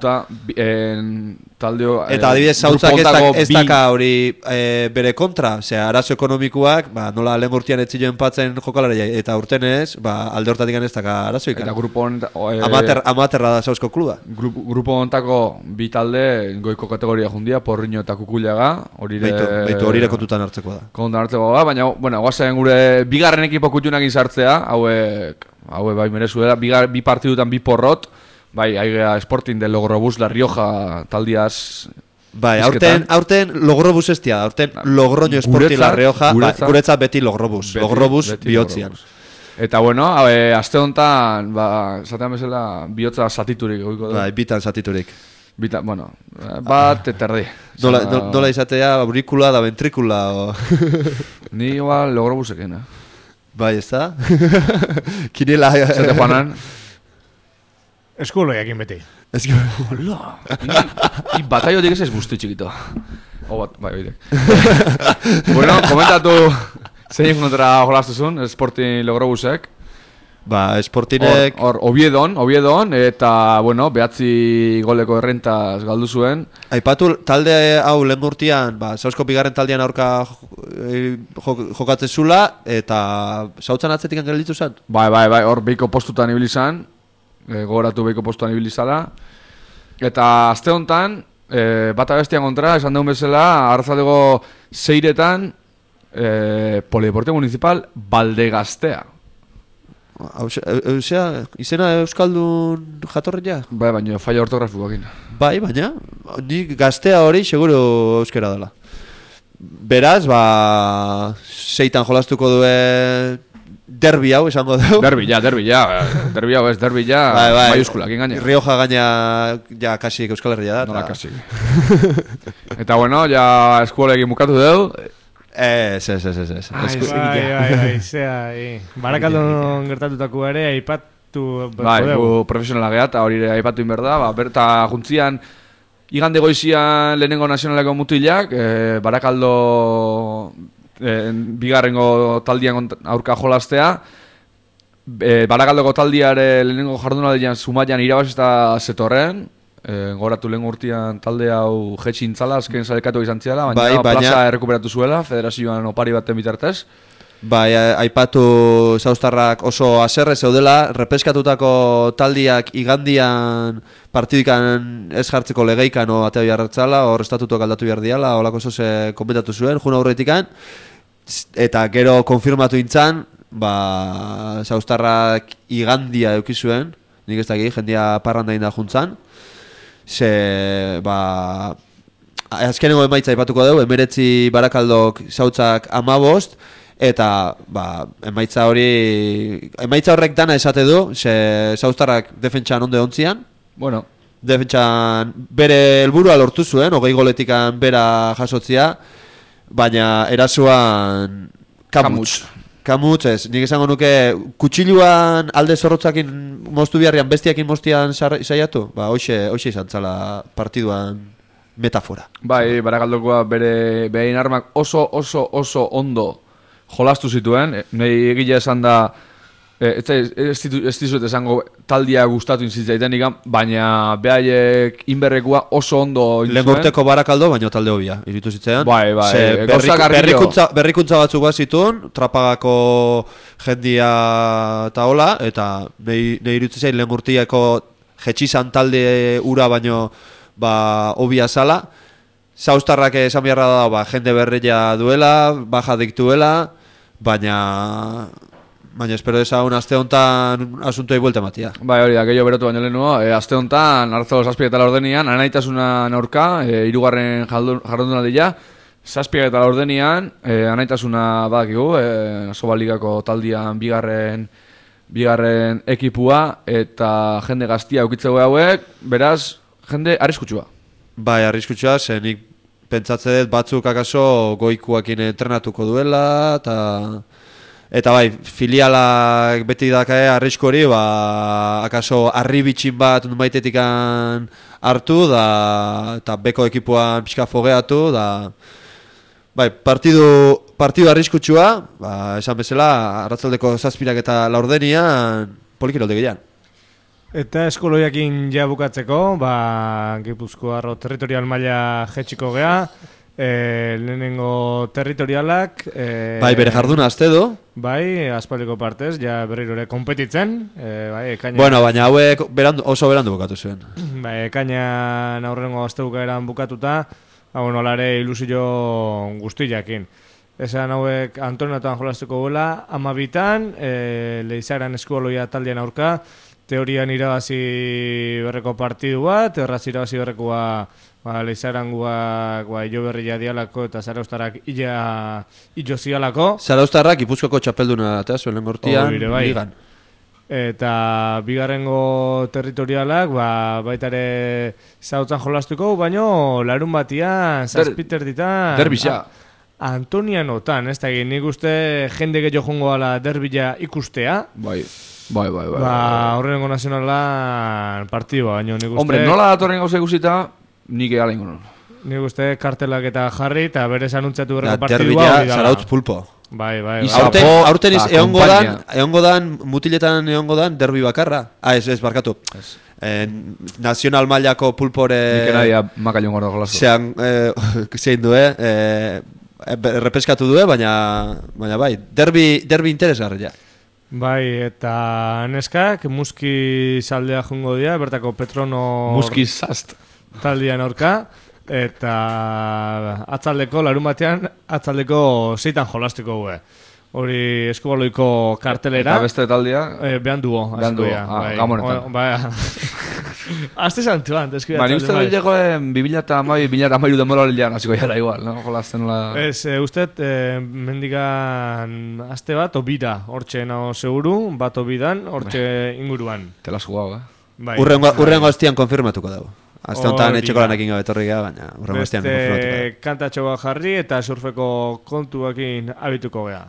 Eta adibidez Zautzak ez daka hori bere kontra, arazo ekonomikoak, nola lehen urtean etzioen patzen jokalaria, eta urten ez, alde hortatik ez daka arazoik. Eta grupo amaterra da Zauzko kluba. Grupo hontako 2 talde goiko kategoria jundia, Porriño eta Kukuliaga. Horire kontutan hartzeko da. Baina, guazen gure bigarren ekipo kutxunakin sartzea, hauek bai merezuela, 2 partidutan 2 porrot, bai, aigea Sporting de Logrobus, La Rioja taldiaz. Bai, aurten Logrobus estia, aurten Logroño Sporting La Rioja, guretzat beti Logrobus bihotzian. Eta bueno, aste honetan, zatean bezala, bihotza satiturik. Bai, bitan satiturik. Bueno, bat eta erdi. Nola izatea, aurikula da ventrikula. Ni igual Logrobuseken, Bai, ez da? Kinela... Zate joanan? Eskulo jakin beti. Hola! Ni bataiotik ez bustu txikito. Bai, oidek. Bueno, komentatu zein kontra jolastuzun, Sporting Logrobusek. Sportinek... Obiedon, eta, bueno, 9 goleko errentaz galdu zuen. Aipatu talde hau lehen urtean, Zauzko 2. taldean aurka jokatzen zula, eta Zautzan atzetik gelditu zen? Bai, hor behiko postutan ibili zan, gogoratu behiko postutan ibili zala. Eta azte honetan, bata bestian kontra, esan dugun bezala, arratzaldeko 6etan, Polideporte Municipal Baldegaztea. izena Euskaldun jatorria? Bai, baina faia ortografikoakin. Bai, baina, nik gaztea hori seguro euskera dela. Beraz, seitan jolastuko due derbi hau, esango dugu. Derbi hau ez, maiuskulakin gaina. Rioja gaina, ja, kasik Euskal Herria da. Nola kasik. Eta bueno, ja eskuolekin bukatu dugu. Ez. Bai, Barakaldon gertatutako ere aipatu bai, profesionala geha, eta hori aipatu inberda, berta juntzian igande goizian lehenengo nazionaleko mutilak, Barakaldo bigarrengo taldian aurka jolastea, Barakaldoko taldiare lehenengo jardunaldian Zumaian irabazita zetorren, goratu lehen urtean talde hau jetxi intzala, azken zarekatu izan ziala, baina plaza errekuperatu zuela, federazioan opari baten bitartez. Bai, aipatu Zaustarrak oso haserre zeudela, repeskatutako taldiak igandian partidikan ez jartzeko legeikan o atea biarratzala, hor estatutuak aldatu behar diala, holako zoze konbentatu zuen, juna aurretikan, eta gero konfirmatu intzan, Zaustarrak igandia eukizuen, nik ez dakik, jendia parranda inda juntzan, azkenengo emaitza aipatuko dugu, 19 Barakaldok Zautzak 15, eta emaitza horrek dana esate du, Zaustarrak defentsan ondo ontzian, bueno, defentsan bere helburua lortu zuen, 20 goletikan bera jasotzia, baina erasuan Kamutz ez, nik esango nuke kutsiluan alde zorrotzakin moztu biharrian bestiakin moztian saiatu? Hoxe izan zala partiduan metafora. Bai, Barakaldokoa behin armak oso ondo jolastu zituen. Nei egile esan da, ez dizut esango taldia gustatu inzitzaiten ikan, baina behaiek inberrekoa oso ondo inzuen. Lehen urteko Barakaldo, baina talde hobia, iritu zitzean. Bai, berrikuntza batzuk bat zituen, Trapagako jendia eta hola, eta nahi irutzen lehen urteako jetxizan talde ura baino hobia zala. Zaustarrak esan beharra da, jende berreia duela, baja diktuela, baina espero dezagun aste honetan asuntoei buelta matia. Bai, hori da, gehiago berotu baino lehenuo. Aste honetan, Artzalo 7 eta laurdenian, anaitasuna aurka, hirugarren jardunaldia, 7 eta laurdenian, anaitasuna badakigu, Asobaligako taldian bigarren ekipua, eta jende gaztia eukitzeko hauek, beraz, jende arriskutsua. Bai, arriskutsua, nik pentsatze dut batzuk akaso goikuakin entrenatuko duela, eta bai, filialak beti dakae arrisku hori, akaso arribitxin bat maitetikan hartu, eta beko ekipuan pixka fogeatu, bai, partidu arriskutsua, esan bezala, arratzaldeko 7 eta laurdenian, polikirolde gehian. Eta eskoloiakin ja bukatzeko, Gipuzkoarro territorial maila jetxiko gea, lehenengo territorialak... Bai, bere jarduna azte du. Bai, aspaldiko partez, ja berriro ere kompetitzen. Ekaina... Bueno, baina hauek oso berandu bukatu zuen. Bai, ekainan aurrengo astebuka eran bukatuta, nolare ilusio guztiakin. Esan hauek Antoniotan jolaztuko guela, 12an, Leizaran eskualoia taldean aurka, teorian irabazi berreko partidu bat, erraz irabazi berrekoa Leizaranguak jo berria dialako eta Zarauztarrak ilo zialako. Zarauztarrak Gipuzkoako txapelduna eta zuen lengortian ligan. Eta bigarrengo territorialak baitare Zautzan jolastuko, baino larun batian, zazpiter ditan... Derbisa. Antonianotan, ez da egin, nik uste jende gehiago jongo ala derbila ikustea. Bai. Horrengo nazionala partidua, baina nik uste... Hombre, nola datorren gauza ikusita, nik egala ingo non. Nik uste kartelak eta jarri eta berez anuntzatu berreko partidua. Derbila, Zarautz pulpo. Bai. Aurten egongo dan, mutiletan egongo dan, derbi bakarra. Ez barkatu. Nazional mailako pulpore... Nik enadia makalion gordo golazo. Zein du, repeskatu du, baina bai, derbi interesgarria. Bai, eta neskak, Muski zaldea jungo dira, bertako Petrono... Muski zast. Taldean aurka, eta atzaldeko, larun batean, atzaldeko 6 jolastiko gue. hori eskubaloiko kartelera. Eta beste taldea? Behan duo. Gamonetan. Azte santuan, deskuidatzen. Ba, ni uste dut legoen 2012 denbora lilean hasiko jara igual, no? Jolazten la... Ez, usted mendigan aste bat, obira, hortxe nao seguru, bat obidan, hortxe inguruan. Te la has jugado, Bai. Urrengo hostian konfirmatuko dago. Azte honetan etxeko lanekin gabe etorri gara, baina urrengo hostian konfirmatuko dago. Kantatxo bat jarri eta surfeko kontuakin abituko gea.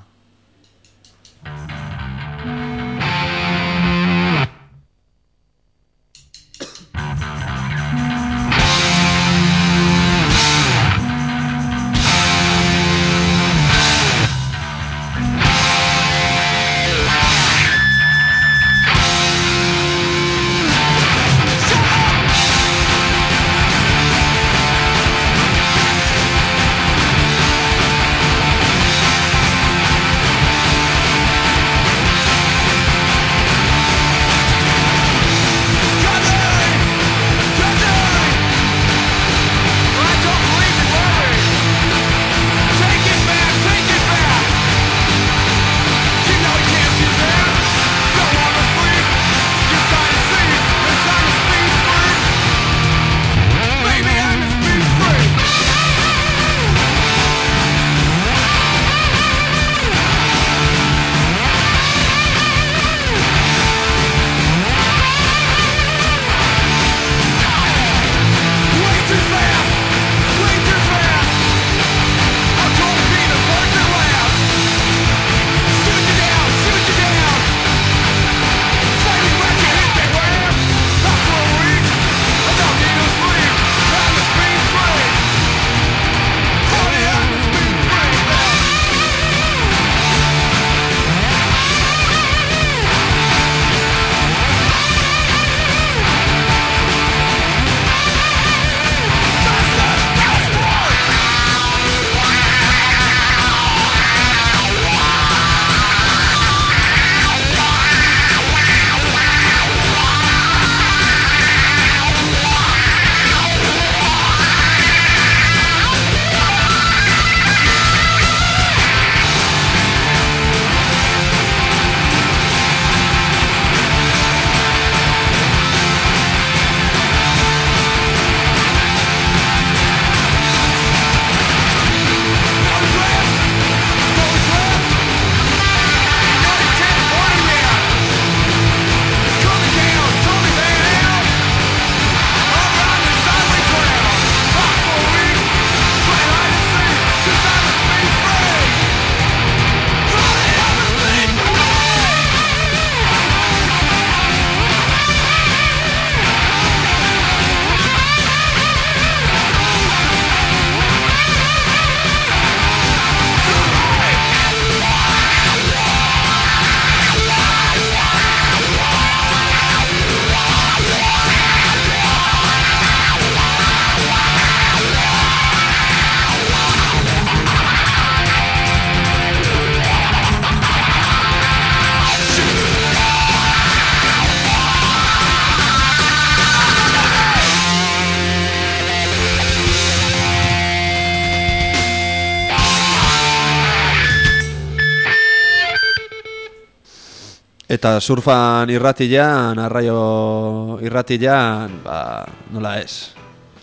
Eta surfan irratian, arraio irratian, nola ez?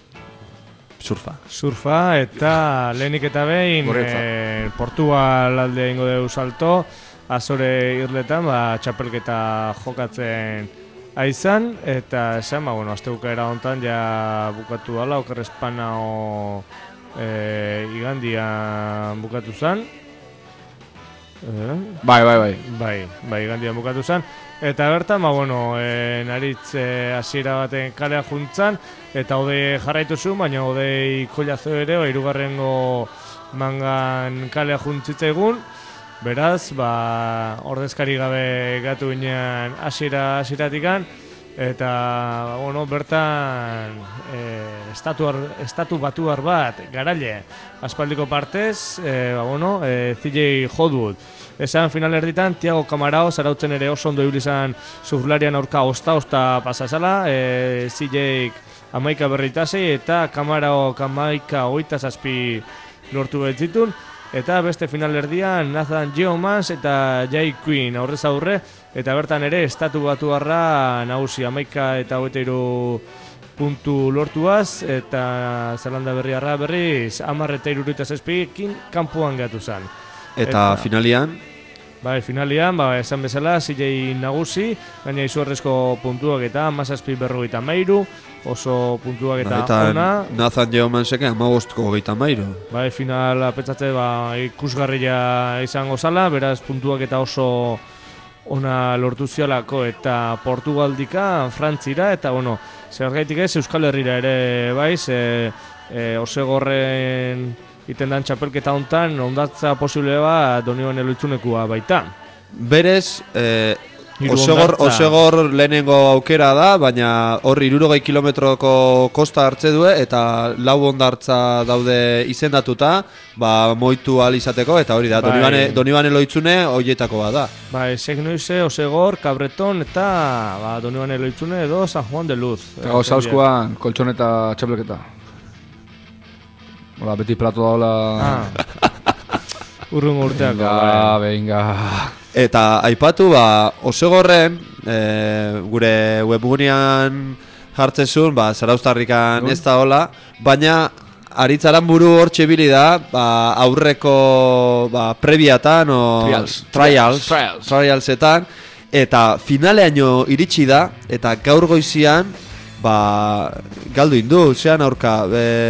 Surfa eta lehenik eta behin Portugal alde ingo deu salto, Azore irletan txapelketa jokatzen aizan, eta esan, azte bukaera hontan ja bukatu dala, oker espanao igandian bukatu zan. Bai, igandian bukatu zan. Eta bertan, naritz hasiera baten kalea juntzan, eta ode jarraitu zuen, baina ode ikollazo ere, hirugarrengo mangan kalea juntzitza egun. Beraz, ordezkari gabe gatu ginean hasieratik-an, eta bertan estatu batuar bat garaile aspaldiko partez, CJ Hodwood. Esan final erditan, Tiago Camarao zarautzen ere oso ondo ibilizan surflarian aurka osta pasazala, CJ amaika berritasei eta Camarao amaika 27 lortu betzitun. eta beste finalerdian Nathan Geomans eta Jay Quinn aurrez aurre, eta bertan ere estatu batuarra nagusi 11 eta 23 puntu lortuaz, eta Zelanda Berriarra berriz 10 eta 67ekin kanpoan gatu zen. Eta finalian? Bai, finalian, esan bezala, CJ nagusi, gaina izugarrizko puntuak eta 17:53, oso puntuak eta ona. Nathan Geomansek 15:33. Bai, finala pentsatze ikusgarria izango zala, beraz puntuak eta oso ona lortu zialako, eta Portugaldika, Frantzira, eta zergaitik ez Euskal Herrira ere, Osegorren iten dan txapelketa hontan, ondatza posible Donibane Loitzunekua baita. Berez, Osegor lehenengo aukera da, baina hor 60 kilometroko kosta hartze du, eta 4 hondartza daude izendatuta, moitu ahal izateko, eta hori da, Donibane Loitzune horietako bada. Segnoize, Osegor, Cabreton, eta Donibane Loitzune edo San Juan de Luz. Eta gauzazkoan, koltxoneta txapelketa. Hola, beti plato daula... Urrungo urteako. Venga. Eta aipatu, Osegorren, gure webgunean jartzezun, Zarauztarrikan ez da hola, baina aritzaran buru hor txebili da, aurreko prebiatan, trialsetan, eta finaleaino iritsi da, eta gaur goizian, galdu indu, zean aurka,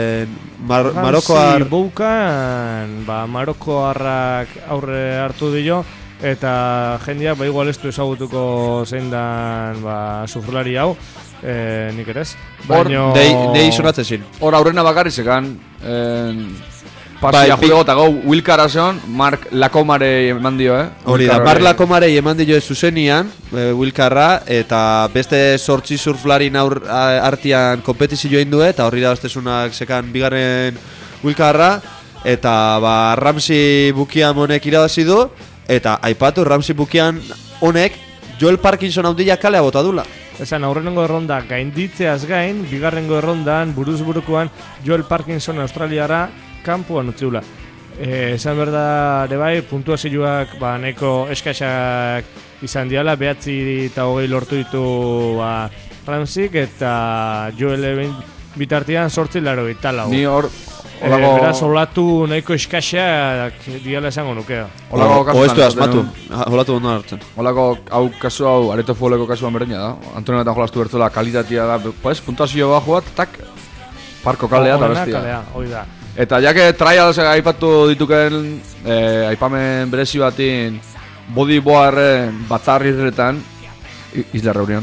Marokoar... Boukan, Marokoarrak aurre hartu dio, eta jendeak igual ez du ezagutuko zein dan sufrolari hau, nik ere ez. Nei sonatzezin. Hor aurrena bakarri zekan, pasia juego eta gau Wilkara zeon, Mark Lakomare eman dio, Hori da, Mark Lakomare eman dio zuzenian, Wilkarra, eta beste 8 surflarin artian kompetizioa indu, eta horri da bestezunak zekan bigarren Wilkarra, eta Ramsey Bukian honek irabazi du, eta aipatu Ramsey Bukian honek Joel Parkinson handia kalea bota dula. Esan, aurrenengo erronda gainditzeaz gain, bigarrengo errondan buruz burukoan Joel Parkinson Australiara kanpoan utziula. Esan berda ere bai, puntuazioak nahiko eskaxak izan diala, 9 eta 20 lortu ditu Ramseyk, eta Joel bitartian 884. Ni hor... Beraz, olatu nahiko eskaxak diala esango nukea. Oestu asmatu, olatu ondo hartzen. Olako kasu hau, Areto Futboleko kasuan berdina da. Antonioetan jolastu bertzola kalitatea da, puntuazio bajoa, parko kalea eta bestia. Eta jake trials aipatu dituken, aipamen berezi batin, bodyboarden batzarrirretan, Isla Reunion.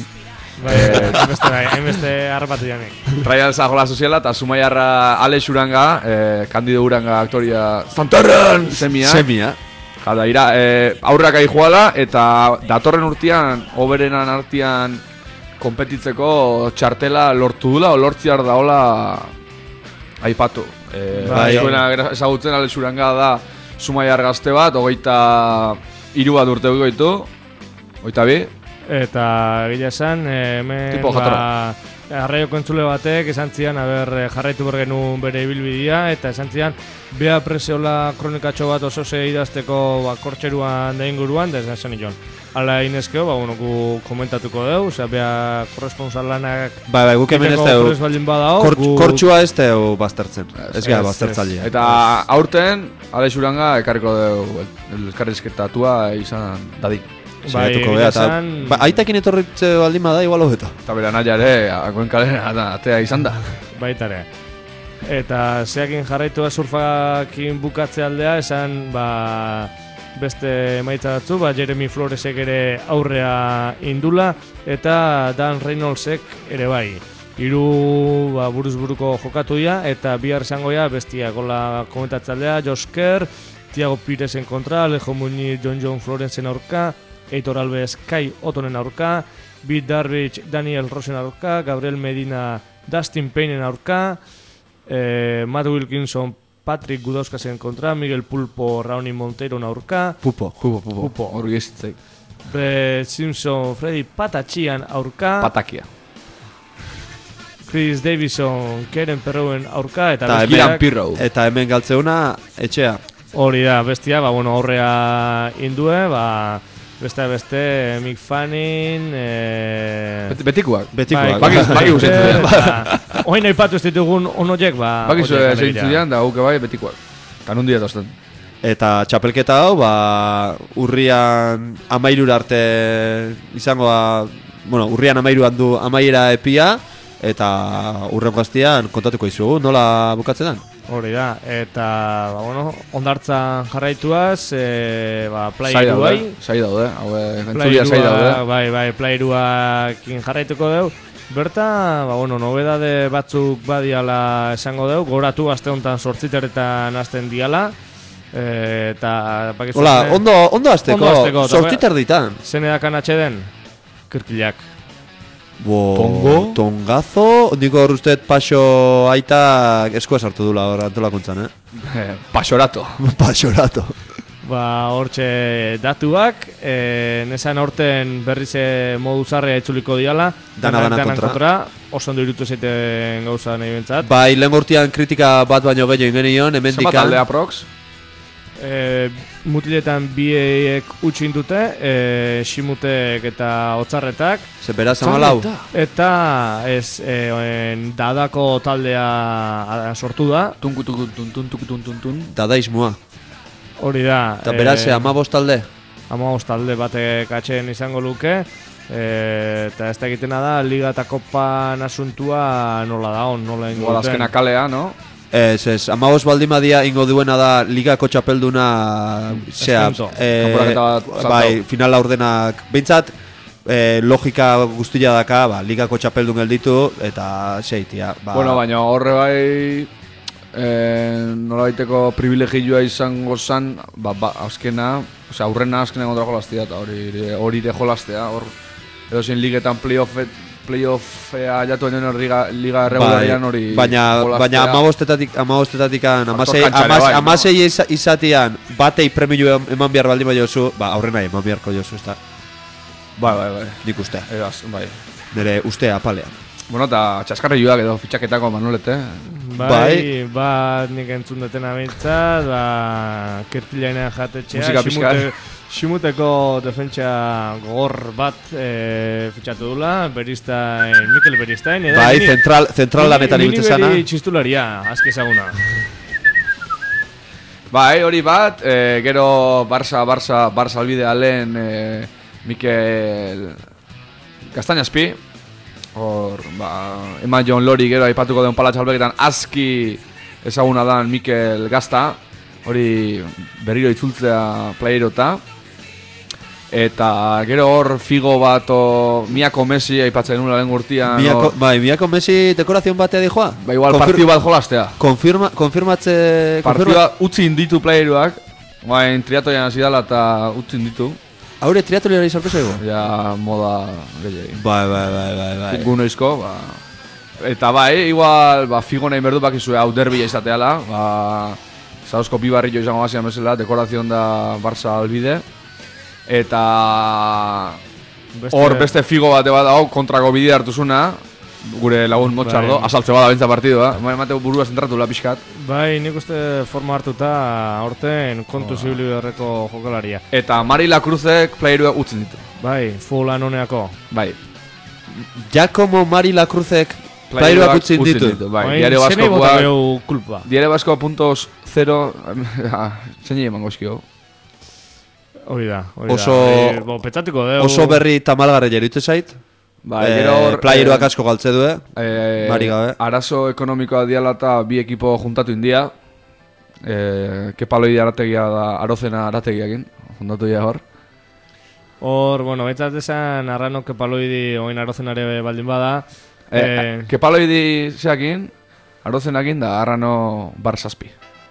Hainbeste harrapatu janek. Trialsa jola soziala eta Zumaiarra Alex Uranga, Candido Uranga aktoria Zantarren semia. Jada, aurrak ahi joala eta datorren urtean, oberenan artean konpetitzeko txartela lortu dula, o lortziar daola aipatu. Zuena ezagutzen Alex Uranga da Zumaiar gazte bat, 23 bat urte goitu, 22. Eta gila esan, hemen arraio kontzule batek esan zian, jarraitu bergenun bere ibilbidea, eta esan zian, bea preseola kronikatxo bat oso ze idazteko kortxeruan da inguruan, da esan nion. Ala inezkeo, gu komentatuko dugu, bea korresponsal lanak guk hemen ez dugu, kortxua ez dugu baztertzen, ez gara baztertzalia. Eta aurten, Alex Uranga ekarriko dugu, elkarrizketatua izan dadi. Aitakin etorritze baldin bada igual hobeta. Eta bera naia ere, akoen kalera atea izan da. Baitare. Eta zeakin jarraitua surfakin bukatze aldea, esan beste emaitza batzu, Jeremy Floresek ere aurrea indula, eta Dan Reynoldsek ere bai. 3 buruz buruko jokatuia, eta bihar izangoia bestia gola komentatzaldea, Josh Kerr, Thiago Piresen kontra, Alejo Muñiz, John Florensen aurka, Eitor Alves, Kai Otonen aurka, Bit Darvich, Daniel Rosen aurka, Gabriel Medina, Dustin Paynen aurka, Matt Wilkinson, Patrick Gudauskasen kontra, Miguel Pulpo, Raoni Monteiro aurka, Pupo. Hor gezitzei. Brett Simpson, Freddy Patachian aurka, Patakia. Chris Davison, Keren Perrowen aurka, eta hemen galtzeuna etxea. Hori da, bestia, ba, aurrea indue, ba, beste Mick Fanning, Betikoak. Betikoak. Bakizu zeintzuk dian. Oin aipatu ez ditugun onoiek, ba... Bakizu horiek alegia. zeintzuk dian, da guke bai betikoak. Eta nun dira tozten. Eta txapelketa hau, ba, urrian 13 arte izango da, bueno, urrian 13an du amaiera epia, eta urrengo astean kontatuko izugu, nola bukatzen dan? Hori da, eta, ba, ondartzan jarraituaz, ba, Play-2 bai. Zai daude, haue, entzulia zai daude. Bai, Play-2akin jarraituko deu. Berta, ba, nobedade batzuk badiala esango deu, goratu aste honetan 8:00etan hasten diala. Eta... Hola, ondo azteko, 8:00 Zenedakan atxeden, kirkilak. Tongo? Tongazo, niko hor usteet Paxo aita eskua sartu dula hor antolakuntzan, Paxorato. Paxorato. Ba, hortxe datuak, nesan horten berriz modu zarrea itzuliko diala. Dana kontra. Oso ondo irutu zeiten gauza nahi bentsat. Bai, lehen urtean kritika bat baino gehiago ingenion, hemen Zer bat aldea prox? Mutiletan biek utxin dute, Ximutek eta Otzarretak. Ze beraz amalau. Eta Dadako taldea sortu da. Tun. Dadaismoa. Hori da. Eta beraz 15 talde? 15 talde batek atxeen izango luke. Eta ez da egitena da, Liga eta Kopan asuntua nola da on, nola ingo duten. Azkena kalea, no? Ez, 15 baldimadia ingo duena da Ligako txapelduna bai, final laurdenak behintzat logika guztia daka, ba, Ligako txapeldun gelditu eta seitia. Ba. Bueno, baina horre bai nola baiteko privilegioa izango zan, azkena, osea, aurrena azkena kontra jolaztea eta hori de jolaztea, hor edo zein ligetan playoffea jatu eno liga erregularian hori baina 15-etatik 16 izatian batei premio eman behar baldin bai jozu, ba, aurrena eman beharko jozu, ez da? Bai. Nik uste. Bai. Nire ustea apalean. Bueno, eta txaskarri joak edo fitxaketako Manolete. Bai, nik entzun dutena bintzat, kertilaina jatetxea. Musika pixkat. Ximuteko defentsa gogor bat fitxatu dula, Mikel Beristain. Bai, zentral lanetan ibiltzen zana. Nini beri txistularia, azki ezaguna. Bai, hori bat, gero Barça albidea lehen Mikel Castañaspi. Hor, Eman John Lori gero aipatuko den palatxa albeketan aski ezaguna dan Mikel Gazta. Hori berriro itzultzea playerota. Eta gero hor Figo bat Miako Messi aipatzen nula lehen gurtian. Miako Messi dekorazion batea dijoa? Ba igual partidu bat jolastea. Konfirmatze... Partidua utzi inditu playeruak. Bain triatoian hasi dala eta utzi inditu. Haure triatoliari sorpresa ego? Ja, moda gehiagin. Bai. Gunoizko, Eta igual, Figo nahi berdu bakizue hau derbia izateala. Zauzko bi barrillo izango bazian bezala, dekorazion da Barça albide. Eta hor beste Figo bate bat hau kontrako bidea hartuzuna. Gure lagun Motxardo, asaltze bada bintza partidua. Emate burua zentratu la pixkat. Bai, nik uste forma hartuta horten kontu zibili berreko jokalaria. Eta Marila Cruzek playerua utzen ditu. Bai, fulan honeako. Bai. Giacomo Marila Cruzek playerua utzen ditu. Bai, Diario Basko.0 zein emango eskio. Hori da. Oso berri tamalgarri jeritze zait. Playeruak asko galtze du, Mari gabe. Arazo ekonomikoa diala eta bi ekipo juntatu india. Kepaloide arategia da Arozena arategiakin. Juntatu ia hor. Hor, betzat esan Arrano Kepaloidi oin Arozenare baldin bada. Kepaloidi zeakin, Arozenakin da Arrano Barsazpi.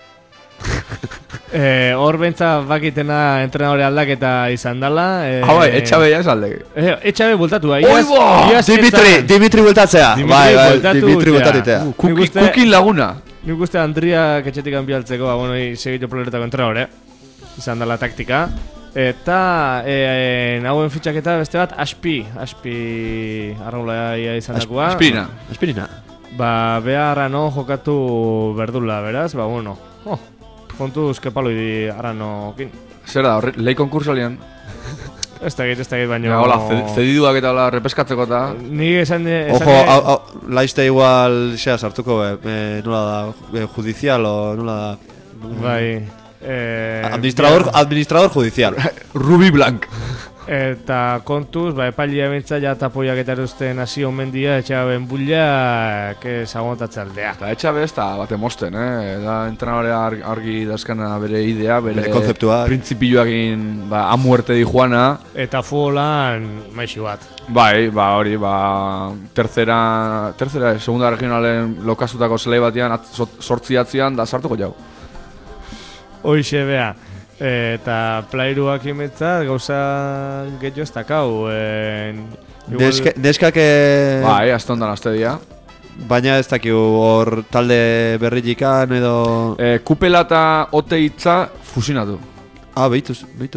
Hor bentsa bakitena entrenadore aldaketa izan dala. Etxabe ya esaldek. Etxabe bultatu da. Dimitri bultatzea. Dimitri bultatitea. Kukin laguna. Nik uste Andria ketxetik anbialtzeko, segitu proletako entrenadore. Izan dala taktika. Eta nagoen fitxaketa beste bat Aspi arraulaia izan dakoa. Aspirina. Beharra no jokatu berdula, beraz, kontuz kepaloidi aranokin. Zer da, lehi konkurso lian? Ez da egit, baino... Ja, hola, cediduak eta hola, repeskatzeko eta... Ni esan... Ojo, laizte igual, xea, sartuko, nola da, judicial o nola da... Bai... Administrador judicial. Rubi Blanc. Eta kontuz, epailia bintza ja tapoiak eta eruzten hasi omen dia, etxaben bullak zagontatze aldea. Eta etxabe ez da bat emosten, Da entrenadore argi dazkana bere idea, bere konzeptuak. Printzipioakin a muerte di Juana. Eta futbolan maixi bat. Bai, hori, tercera, segunda regionalen lokazutako zelai batean, sortzi atzian, da sartuko jau. Hoixe bea. Eta plairuak imetza gauza gehiago ez dakau. Neskak... Bai, azte ondan azte dia. Baina ez dakiu hor talde berrijikan edo... Kupela eta oteitza fusinatu. Behitu.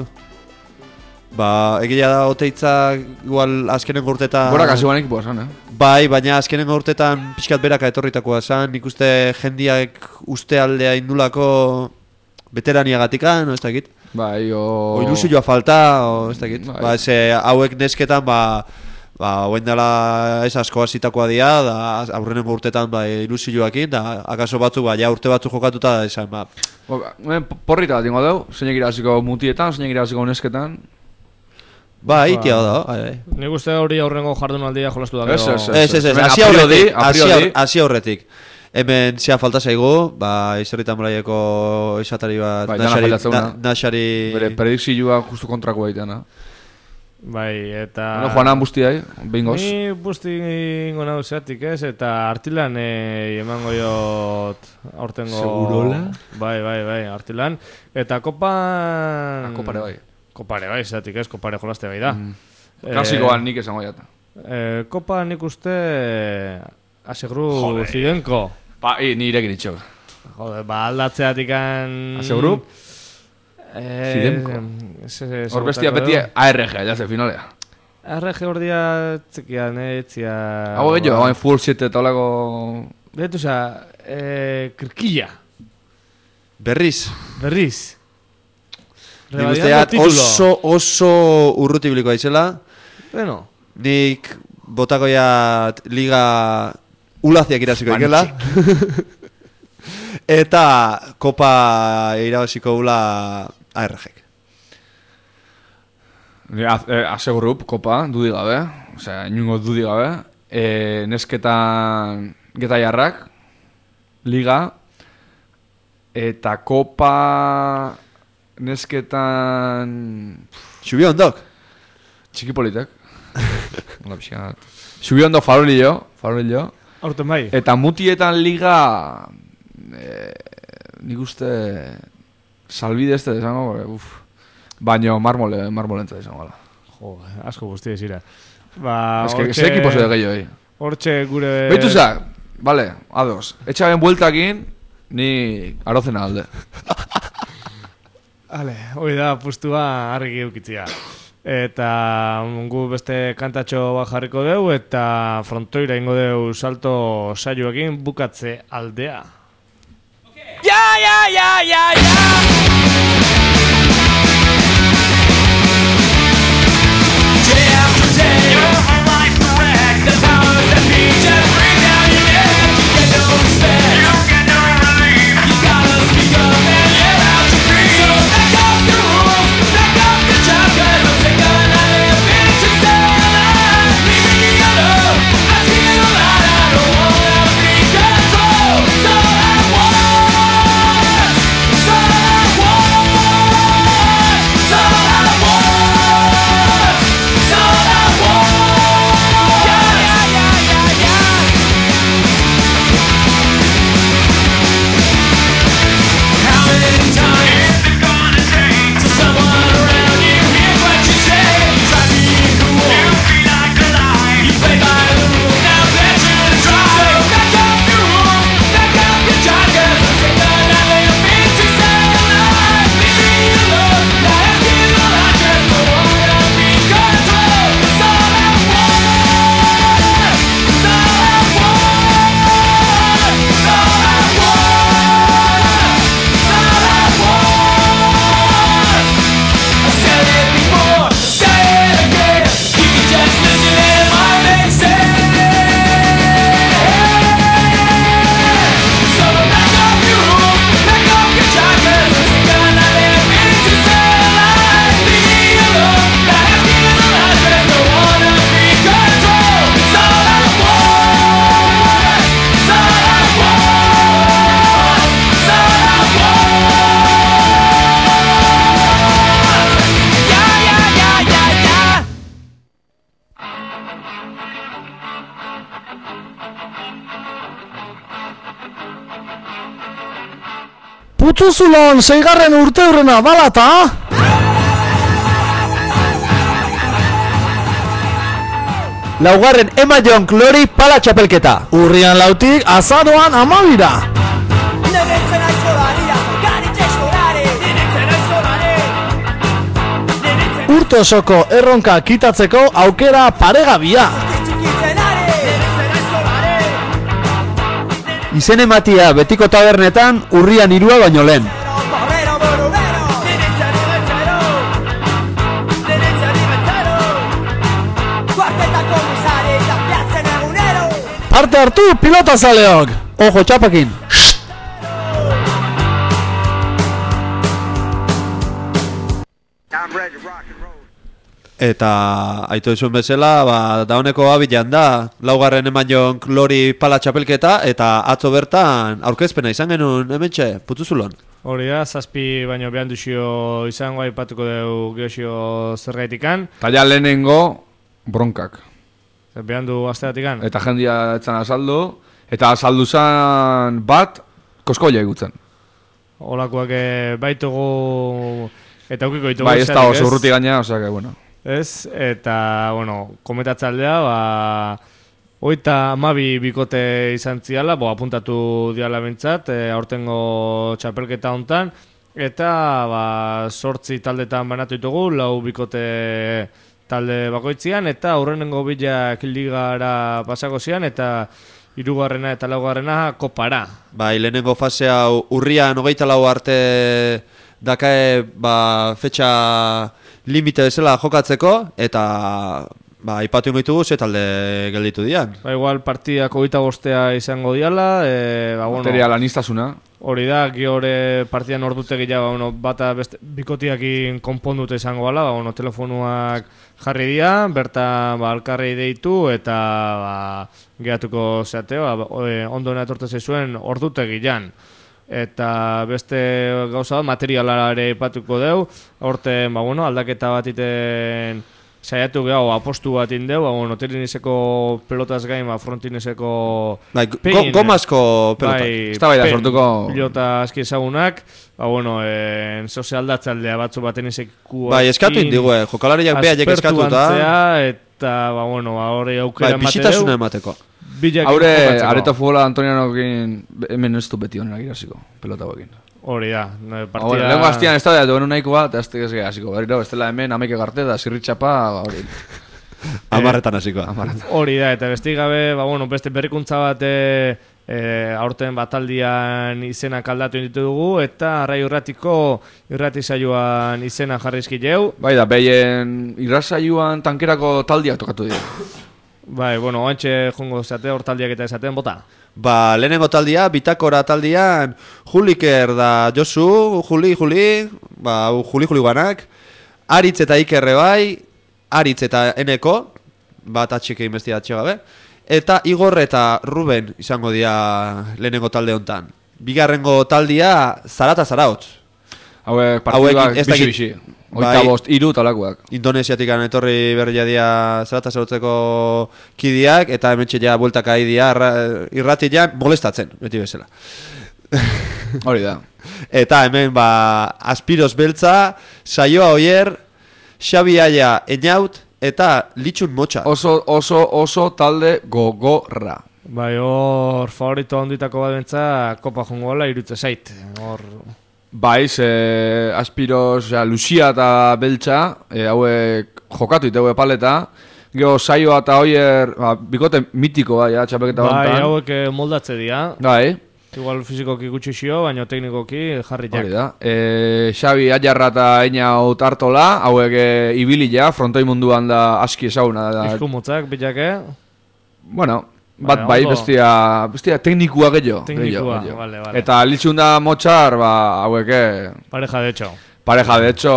Egia da oteitza igual azkenengo urtetan... Borak hasi guan ekipoa zan, Bai, baina azkenengo urtetan pixkat beraka etorritakoa zan. Nik uste jendiak uste aldea indulako... Veteraniagatikan, no ez dakit. Bai, o ilusioa falta, o ez dakit. Bai. Hauek nesketan, hoen dela ez asko hasitakoa dira, da aurrenengo urtetan ilusioakin, da akaso batzuk, ja urte batzuk jokatuta, esan, porrita bat ingo deu, zeinek irabaziko mutietan, zeinek irabaziko nesketan. Itia da, Nik uste hori aurrengo jardunaldia jolastu da. Hasi aurretik. Hemen zea falta zaigu, Izerritan Moraieko esatari bat, Naxari... Bere predikzioa justu kontrako baitean, Bai, eta... Bueno, Juanan bustiai, behingoz. Ni busti ingo nahu zeatik ez, eta artilan emango jot aurtengo... Segurola? Bai, artilan. Eta kopan... Kopare bai. Kopare bai, zeatik ez, kopare jolaste bai da. Klasikoan nik esango jata. Kopa nik uste... Asegru zidenko. Ni irekin itxok. Jode, aldatzeatikan... Asegru? Zidenko. Hor bestia beti ARG, jaze finalea. ARG hor dia txikian, etzia... Hago gehiago, hago en full 7 eta olako... Betu, Kirkilla. Berriz. Nik usteat oso urrutibiliko aizela. Bueno. Nik botakoiat liga... Ulaziak iraziko ikela. Eta kopa irabaziko ula ARG-ek. Asegurrup, kopa, dudi gabe. Osea, inungo dudi gabe. Nesketan geta jarrak. Liga. Eta kopa... Nesketan... Xubi ondok. Txiki politek. Xubi ondok farolillo. Aurten bai. Eta mutietan liga... Nik uste... Salbide este desango, baino marmolentza desango gala. Jo, asko guzti desira. Ze ekipo zede gehiago, Hortxe gure... Beitu za, vale, ados. Etxaben bueltakin, ni arozena alde. Hale, hoi da, pustua argi eukitzia. Eta gu beste kantatxo bat jarriko deu, eta frontoira ingo deu salto saioekin bukatze aldea. So I want Putzuzulon 6. urteurrena balata. Laugarren Emma Jon Klori pala txapelketa. Urrian 4 azaroan 12. Urte osoko erronka kitatzeko aukera paregabia. Izen ematia betiko tabernetan urrian 3 baino lehen. Parte hartu pilotazaleok. Ojo txapakin. Eta aitu izun bezala, dauneko abilan da, laugarren Emma Jon Klori pala txapelketa, eta atzo bertan aurkezpena izan genuen hementxe, Putzuzulon. Hori da, 7 baino behan duzio izango aipatuko dugu geosio zergaitikan. Taia lehenengo bronkak. Behan du asteatikan. Eta jendia etzan azaldu, eta azaldu zan bat, koskoia igutzen. Olakoak baitugu eta aukiko ditugu. Bai, ez da oso urruti gaina, osea que bueno. Ez, eta, bueno, kometatzaldea, Oita 12 bikote izan ziala, apuntatu diala bentsat, aurtengo txapelketa hontan, eta 8 taldetan banatu ditugu, 4 bikote talde bakoitzian, eta aurrenengo bilak ligara pasako zian, eta 3. eta 4. kopara. Bai, lehenengo fase hau urrian 24 arte dakae fetxa limite bezala jokatzeko, eta aipatu ingoitugu ze talde gelditu dian. Igual partidak 25 izango diala, material anistasuna. Hori da, giore partidan ordutegia, bata bikotiakin konpondute izango gala, telefonuak jarri dira, berta alkarrei deitu, eta gehatuko zeateo, ondoen etorte zizuen ordutegian. Eta beste gauza materialara ere ipatuko deu, horten aldaketa bat iten saiatu gehiago apostu bat indeu, teliniseko pelotaz gain, frontineseko gomazko pelota. Ez da bai da sortuko pilota aski ezagunak, sozialdatzaldea batzu bateniseko bai, eskatu indigu, jokalariak behaiek eskatuta eta hori aukera bai, bisitasuna emateko. Haure, areto futbola Antonianokin hemen ez du beti honenak irasiko, pelota bokin. Hori da, partida... Lengo hastian ez da, duen nahiko bat, ez da hasiko. Berriro, ez dela hemen, amaike garte da, zirritxapa, hori. Amarretan hasiko. Hori da, eta bestik gabe, beste berrikuntza bat aurten bataldian izenak aldatu inditu dugu, eta Arrai irrati saioan izena jarrizki jau. Bai da, behien irrasaioan tankerako taldiak tokatu dira. Bai, oantxe jongo zate, hor taldiak eta esaten, bota. Lehenengo taldia, bitakora taldian, Juliker da Josu, Juli banak, Aritz eta Ikerre bai, Aritz eta Eneko, bat atxike investigatxe gabe, eta Igor eta Ruben izango dira lehenengo talde hontan. Bigarrengo taldia, Zarata Zarautz. Hauek partiduak bixi. Oita bost, iru talakoak. Indonesiatik etorri berria dia Zarata Zarautzeko kidiak, eta hemen txea bueltaka idia irratian molestatzen, beti bezala. Hori da. Eta hemen Aspiros Beltza, Saioa Oier, Xabi Aia Eñaut, eta Litxun Motxa. Oso talde gogorra. Bai, hor favorito onditako bat bentza, kopa jongola irutze zait. Bai, Aspiros, Lucia eta Beltza, hauek jokatu ite paleta, geho Saioa eta Oier, bikote mitiko bai, txapelketa bantan. Bai, hauek moldatze dira. Bai. Igual fizikoki gutxi xio, baina teknikoki jarri jak. Hori da. Xabi Aiarra eta Eñaut Artola, hauek ibili ja, frontoi munduan da aski ezaguna. Izkumutzak, bitake. Bueno, bat bai, bestia teknikua gehiago. Teknikua, vale. Eta Litxun da Motxar, hauek... Pareja de hecho. Pareja de hecho...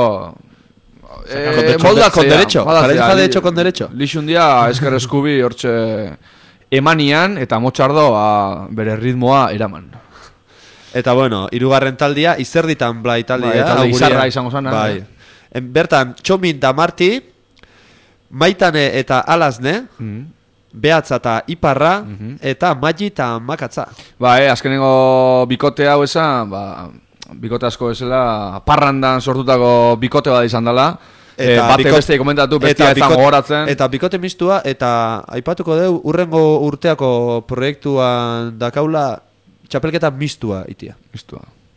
Con derecho. Pareja de hecho con derecho. Litxun dia esker eskubi hortxe emanian, eta Motxardo bere ritmoa eraman. Eta hirugarren taldia, Izerditan Blai taldia. Talde Izarra izango zana. Bai. Bertan, Txomin da Marti, Maitane eta Alazne, Behatza eta Iparra, eta Magi eta Makatza. Azkenengo bikote hau esan, bikote asko bezala, parrandan sortutako bikote bat izan dela. Bate bestei komentatu, bestia ezan gogoratzen. Eta bikote mistua, eta aipatuko deu, urrengo urteako proiektuan dakaula txapelketa mistua itia. Mistua.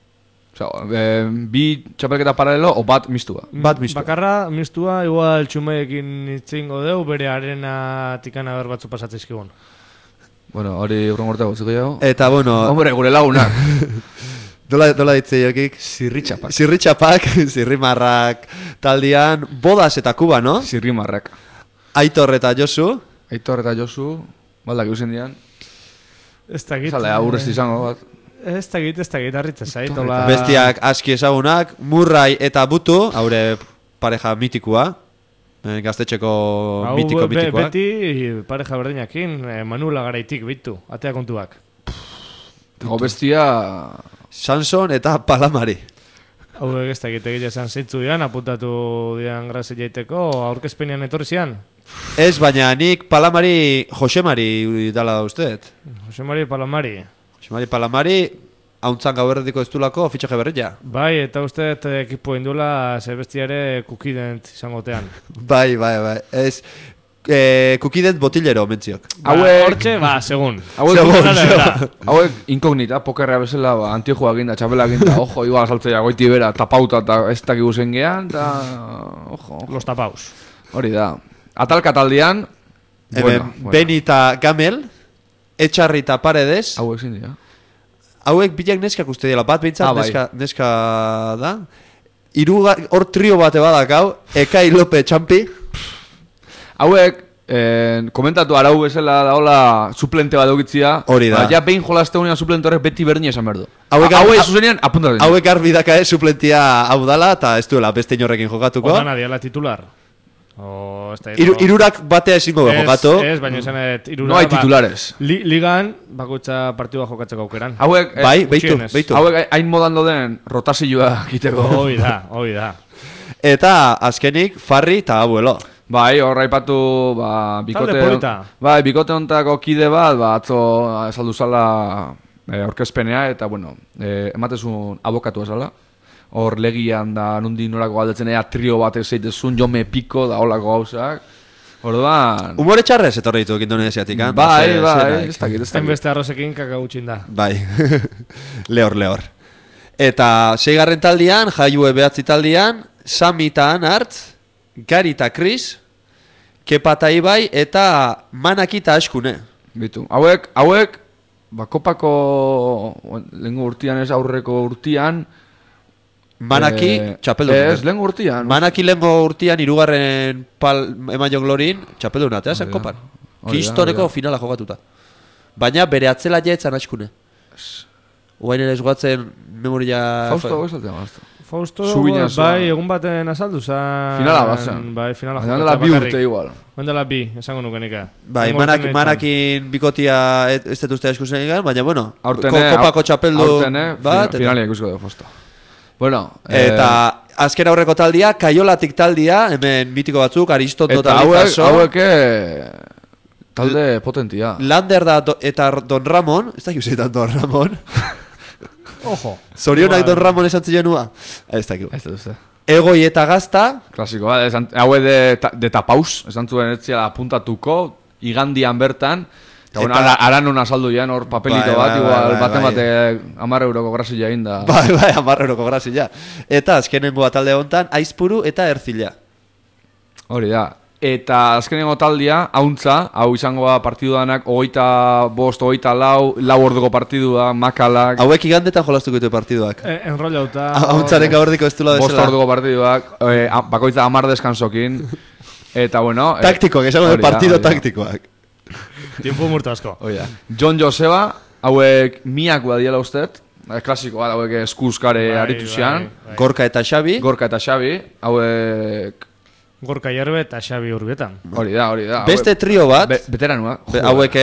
Bi txapelketa paralelo o bat mistua? Bat mistua. Bakarra mistua, igual txumeekin itzingo deu, bere arena tikana ber batzu pasatzizkigun. Bueno, hori urrengo urteako ziko jau. Eta bueno... Hombre, gure lagunak. Dola ditze jokik? Zirritxapak. Zirritxapak, zirrimarrak taldian, bodas eta kuba, no? Zirrimarrak. Aitor eta Josu. Baldak eusen dian. Ez dakit. Zale, aurrez izango bat. Ez dakit, harritza zait. Bestiak aski ezagunak, Murray eta Butu, haure pareja mitikoa. Gaztetxeko mitikoa. Beti pareja berdinakin, Manuela garaitik bitu, atea kontuak. Go bestia... Sanson eta Palamari. Hau ez dakit egia esan zeitzu dian, apuntatu dian grase jaiteko, aurkezpenean etorri zian. Ez, baina nik Palamari, Josemari dala da usteet. Josemari Palamari, hauntzan gau erretiko ez dulako fitxaje berria. Bai, eta usteet ekipo indula zebestiare kukident izangotean. Bai, ez... Kukident botillero mentziok. Hortxe, segun. Hauek inkognita, pokerrea bezala, antiojoa ginda, txapela ginda, ojo, igual saltzea goiti bera, tapauta eta ez dakigu zen gehan, eta... Ojo. Los tapaus. Hori da. Atalka taldean... Beni eta Gamel, Etxarri eta Paredes. Hauek zin dira. Hauek bilak neskak uste dira, bat behintzat neska da. Hor trio bate badakau, Ekai Lope Txampi. Hauek, komentatu arau bezala daola suplente bat eukitzia. Hori da. Ja behin jolazte unean suplente horrek beti berdin esan berdu. Hauek zuzenean apuntatzen. Hauek arbi daka suplentia hau dala eta ez duela beste inorrekin jokatuko. Oda nadia la titular. Irurak batea ezingo jokatu. Ez, baina esan irurak... No hay titulares. Ligan, bakutza partidua jokatzeko aukeran. Hauek, bai, beitu. Hauek hain modan doden rotazioa kiteko. Hoi da. Eta azkenik, Farri eta Abuelo. Bai, horra ipatu, bikote ontako kide bat, atzo esaldu zala orkezpenea, eta bueno, ematezun abokatu ezala. Hor legian da nundi norako galdetzen ea trio bat ezeitezun, jome piko da holako gauzak. Orduan... Humore txarrez etorri ditu Indonesiatik, han? Bai, ez dakit. Beste arrozekin kaka gutxin da. Bai, lehor. Eta 6. taldian, Jaiue behatzi taldian, Sami eta Anartz, Gari eta Chris, Kepa eta Ibai, eta Manaki eta Askune. Bitu. Hauek, kopako lehenko urtian ez aurreko urtian, Manaki, txapeldun. Ez, lehenko urtian. Manaki lehenko urtian, 3. Emaio Glorin, txapeldun atea zen kopan. Kistoneko finala jokatuta. Baina bere atzela jaetzan Askune. Oain ere esgoatzen memoria... Fausto, bai, egun baten azaldu zan... Finala bat zen. Bai, finala jokatza bakarrik. Urte igual. Bandela bi, esango nukenika. Bai, Manakin bikotia ez detuzte eskusen egan, baina, bueno, kopako txapeldu... Finalia ikusko dugu, Fausto. Bueno... Eta azken aurreko taldia, Kaiolatik taldia, hemen mitiko batzuk, Aristoto eta Lizaso... Hauek talde potentia. Lander eta Don Ramon, ez da giusetan Don Ramon... Ojo. Zorionak Don Ramon esan zilenua. Ez dakik. Ez duzte. Egoi eta Gazta. Klasiko, haue de tapaus. Esan zuen etziala apuntatuko. Igandian bertan. Eta bueno, aranon azaldu jan hor papelito bat. Igual bate 10 euroko grazila inda. Bai, 10 euroko grazila. Eta azkenengo talde hontan Aizpuru eta Erzila. Hori da. Eta azkenengo taldia, hauntza, hau izangoa partidudanak, 25, 24, orduko partidua, makalak... Hauek igandetan jolastuko ditu partiduak. Enrollauta... Hauntzaren gaberdiko ez dula desela. 5 orduko partiduak, bakoitza 10 deskansokin. Eta bueno... Taktikoak, esango de partido taktikoak. Tiempo murto asko. John Joseba, hauek miak badiela ustet. Klasiko bat, hauek eskuzkare aritu zian. Gorka eta Xabi, hauek... Gorka Jarbe eta Xabi Urbietan. Hori da. Beste trio bat. Veteranua. Hauek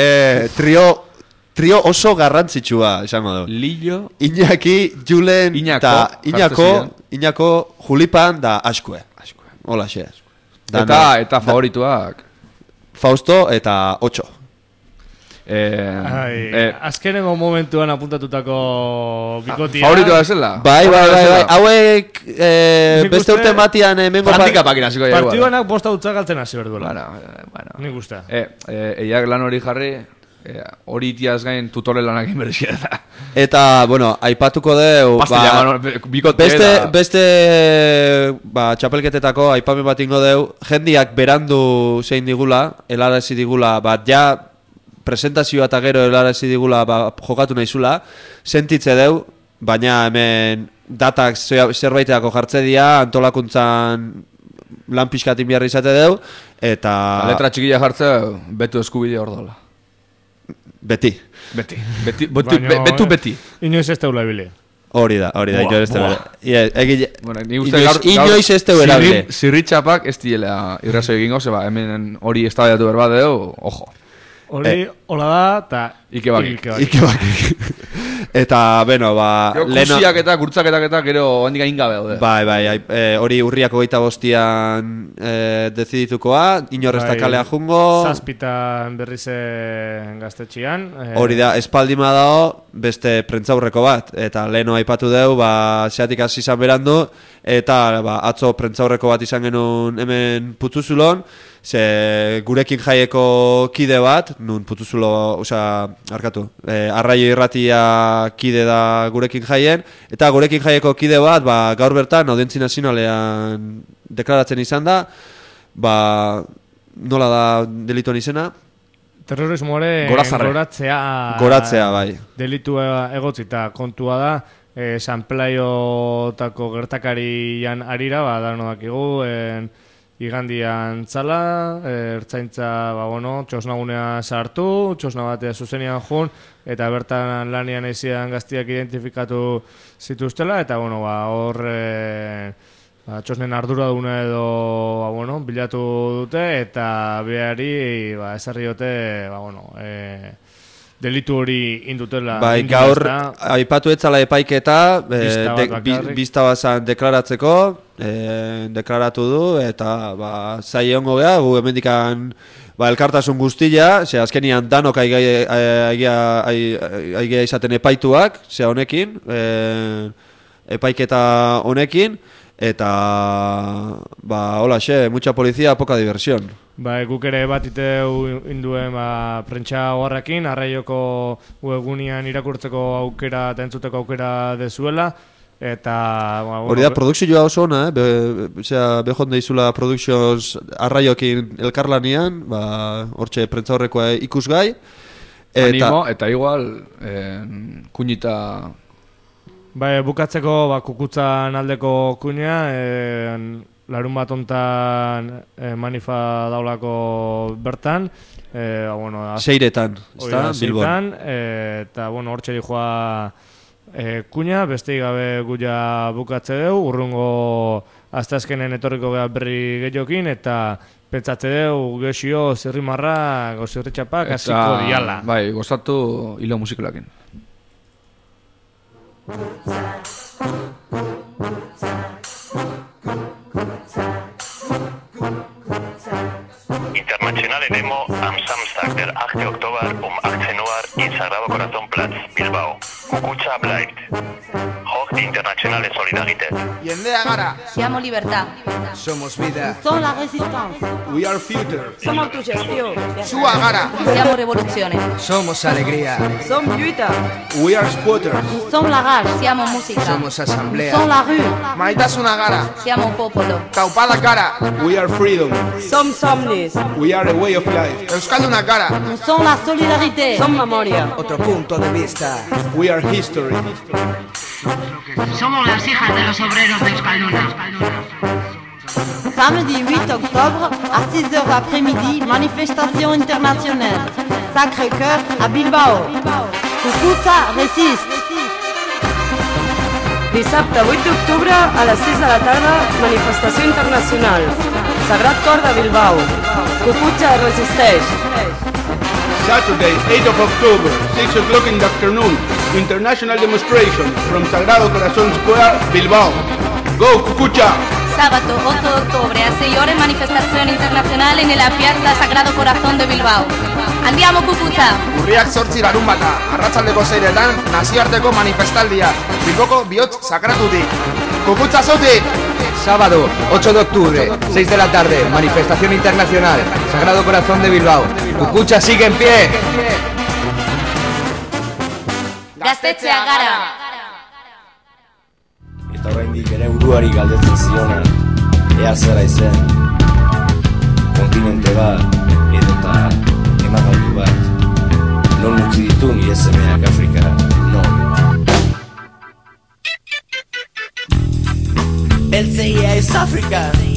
trio oso garrantzitsua, esango du. Lillo. Iñaki, Julen, eta Iñako, Julipan, da Askue. Hola, xe. Eta favorituak. Fausto eta 8. Azkenengo momentuan apuntatutako bikotia. Favoritoa esela? Bai. Hauek beste urte matian hemengo Handikapakin hasiko dira. Partiduanak bosta utza galtzen hasi berduela. Bueno. Nik usta. Eiak lan hori jarri, hori itiaz gain tutore lanak inberezia da. Eta, bueno, aipatuko deu beste txapelketetako aipamen bat ingo deu, jendiak berandu zein digula, helarazi digula, ja presentazioa eta gero helarazi digula jokatu nahizula, sentitze deu, baina hemen datak zerbaiteako jartze dira, antolakuntzan lan pixkatin biharri izate deu, eta... Letra txikila jartze, betu eskubide hor dola. Beti. Beti. Inoiz ez teula ebile. Hori da, inoiz ez teula. Inoiz ez teula ebile. Zirritxapak ez diela irrazo egingo, zeba, hemen hori estabaiatu berba deu, ojo. Hori, hola da, eta... Ikebakik. Eta, bueno, kursiak eta kurtzaketak eta gero handik aingabe daude. Bai, hori urriako 25an deziditukoa, inorrezta kalea jungo. Zazpitan berrizen gaztetxian. Hori da, espaldima dao, beste prentzaurreko bat. Eta leheno aipatu deu, zeatik hasi izan berandu, eta atzo prentzaurreko bat izan genuen hemen Putuzulon, ze gurekin jaieko kide bat, nun Putuzulo, Arraio Irratia kide da gurekin jaien, eta gurekin jaieko kide bat, gaur bertan, Audientzia Nazionalean deklaratzen izan da, nola da delituan izena? Terrorismoare goratzea, bai. Delitua egotzita kontua da, San Pelaio-tako gertakarian arira, dano dakigu, igandian txala, ertzaintza, txosnagunea sartu, txosna batea zuzenian jun, eta bertan lanian eizian gaztiak identifikatu zituztela, eta hor txosnen arduraduna edo bilatu dute, eta behari ezarri dute delitu hori indutela. Bai, gaur aipatu etzala epaiketa, bizta bazan deklaratzeko, deklaratu du, eta zai hongo beha, gu hemendikan elkartasun guztia, azkenian danok aigia izaten epaituak, honekin, epaiketa honekin, eta hola mucha policía, poca diversión. Guk ere bat iteu induen prentsa horrekin, Arraioko webgunean irakurtzeko aukera eta entzuteko aukera dezuela, eta... Hori da, produkzioa oso ona, behonde izula Productions Arraiokin elkarlanian, hortxe prentsa horrekoa ikusgai. Animo, eta igual, kuñita... Bukatzeko kukutzan aldeko kuña, larun bat ontan manifa daulako bertan. Seiretan, Bilbon. Eta hortxe dijoa kuña, beste gabe guia bukatze deu, urrungo asteazkenen etorriko geha berri gehiokin, eta pentsatze deu gexio zirrimarra, gozirritxapak, hasiko diala. Bai, gozatu hilo musikulakin. Internationale Demo am Samstag, der 8. Oktober um 18 Uhr in Sagrado Corazonplatz, Bilbao. Kukutza bleibt. Hoch die internationale Solidarität. Jendea gara. Siamo libertà. Somos vida. Somos la resistenza. We are future. Somos autogestión. Sua gara. Siamo rivoluzione. Somos alegría. Somos lluita. We are squatters. Somos la rage. Siamo musica. Somos asamblea. Somos la rue. Maitasuna gara. Siamo popolo. Taupada gara. We are freedom. Somos somnis. We are a way of life. Euskalduna gara. Somos la solidarité. Somos memoria. Otro punto de vista. We are history. Somos las hijas de los obreros de Euskalduna. Samedi 8 octobre, à 6h après-midi, manifestation internationale. Sacré-Cœur à Bilbao. Cucuta resiste. Dissabte 8 d'octubre a les 6 de la tarda, manifestació internacional. Sagrat Cor de Bilbao. Cucuta resisteix. Saturday, 8 of October, 6 o'clock in the afternoon, international demonstration from Sagrado Corazón Square, Bilbao. Go, Cucucha! Sábado 8 de octubre a 6 horas, manifestación internacional en la Piazza Sagrado Corazón de Bilbao. Andiamo, Kukucha! Urriak 8 larunbata, arratsaldeko 6etan, nazioarteko manifestaldia, Bilboko bihotz sakratutik. Kukucha zautik! Sábado 8 de octubre, 6 de la tarde, manifestación internacional, Sagrado Corazón de Bilbao. Kukucha sigue en pie. Gaztetxea gara! Eta oraindik ere buruari galdetzen zionan, ea zera izen, kontinente bat, edota emagailu bat, non utzi ditu nire semeak Afrika, non. They'll say, yeah, it's Africa.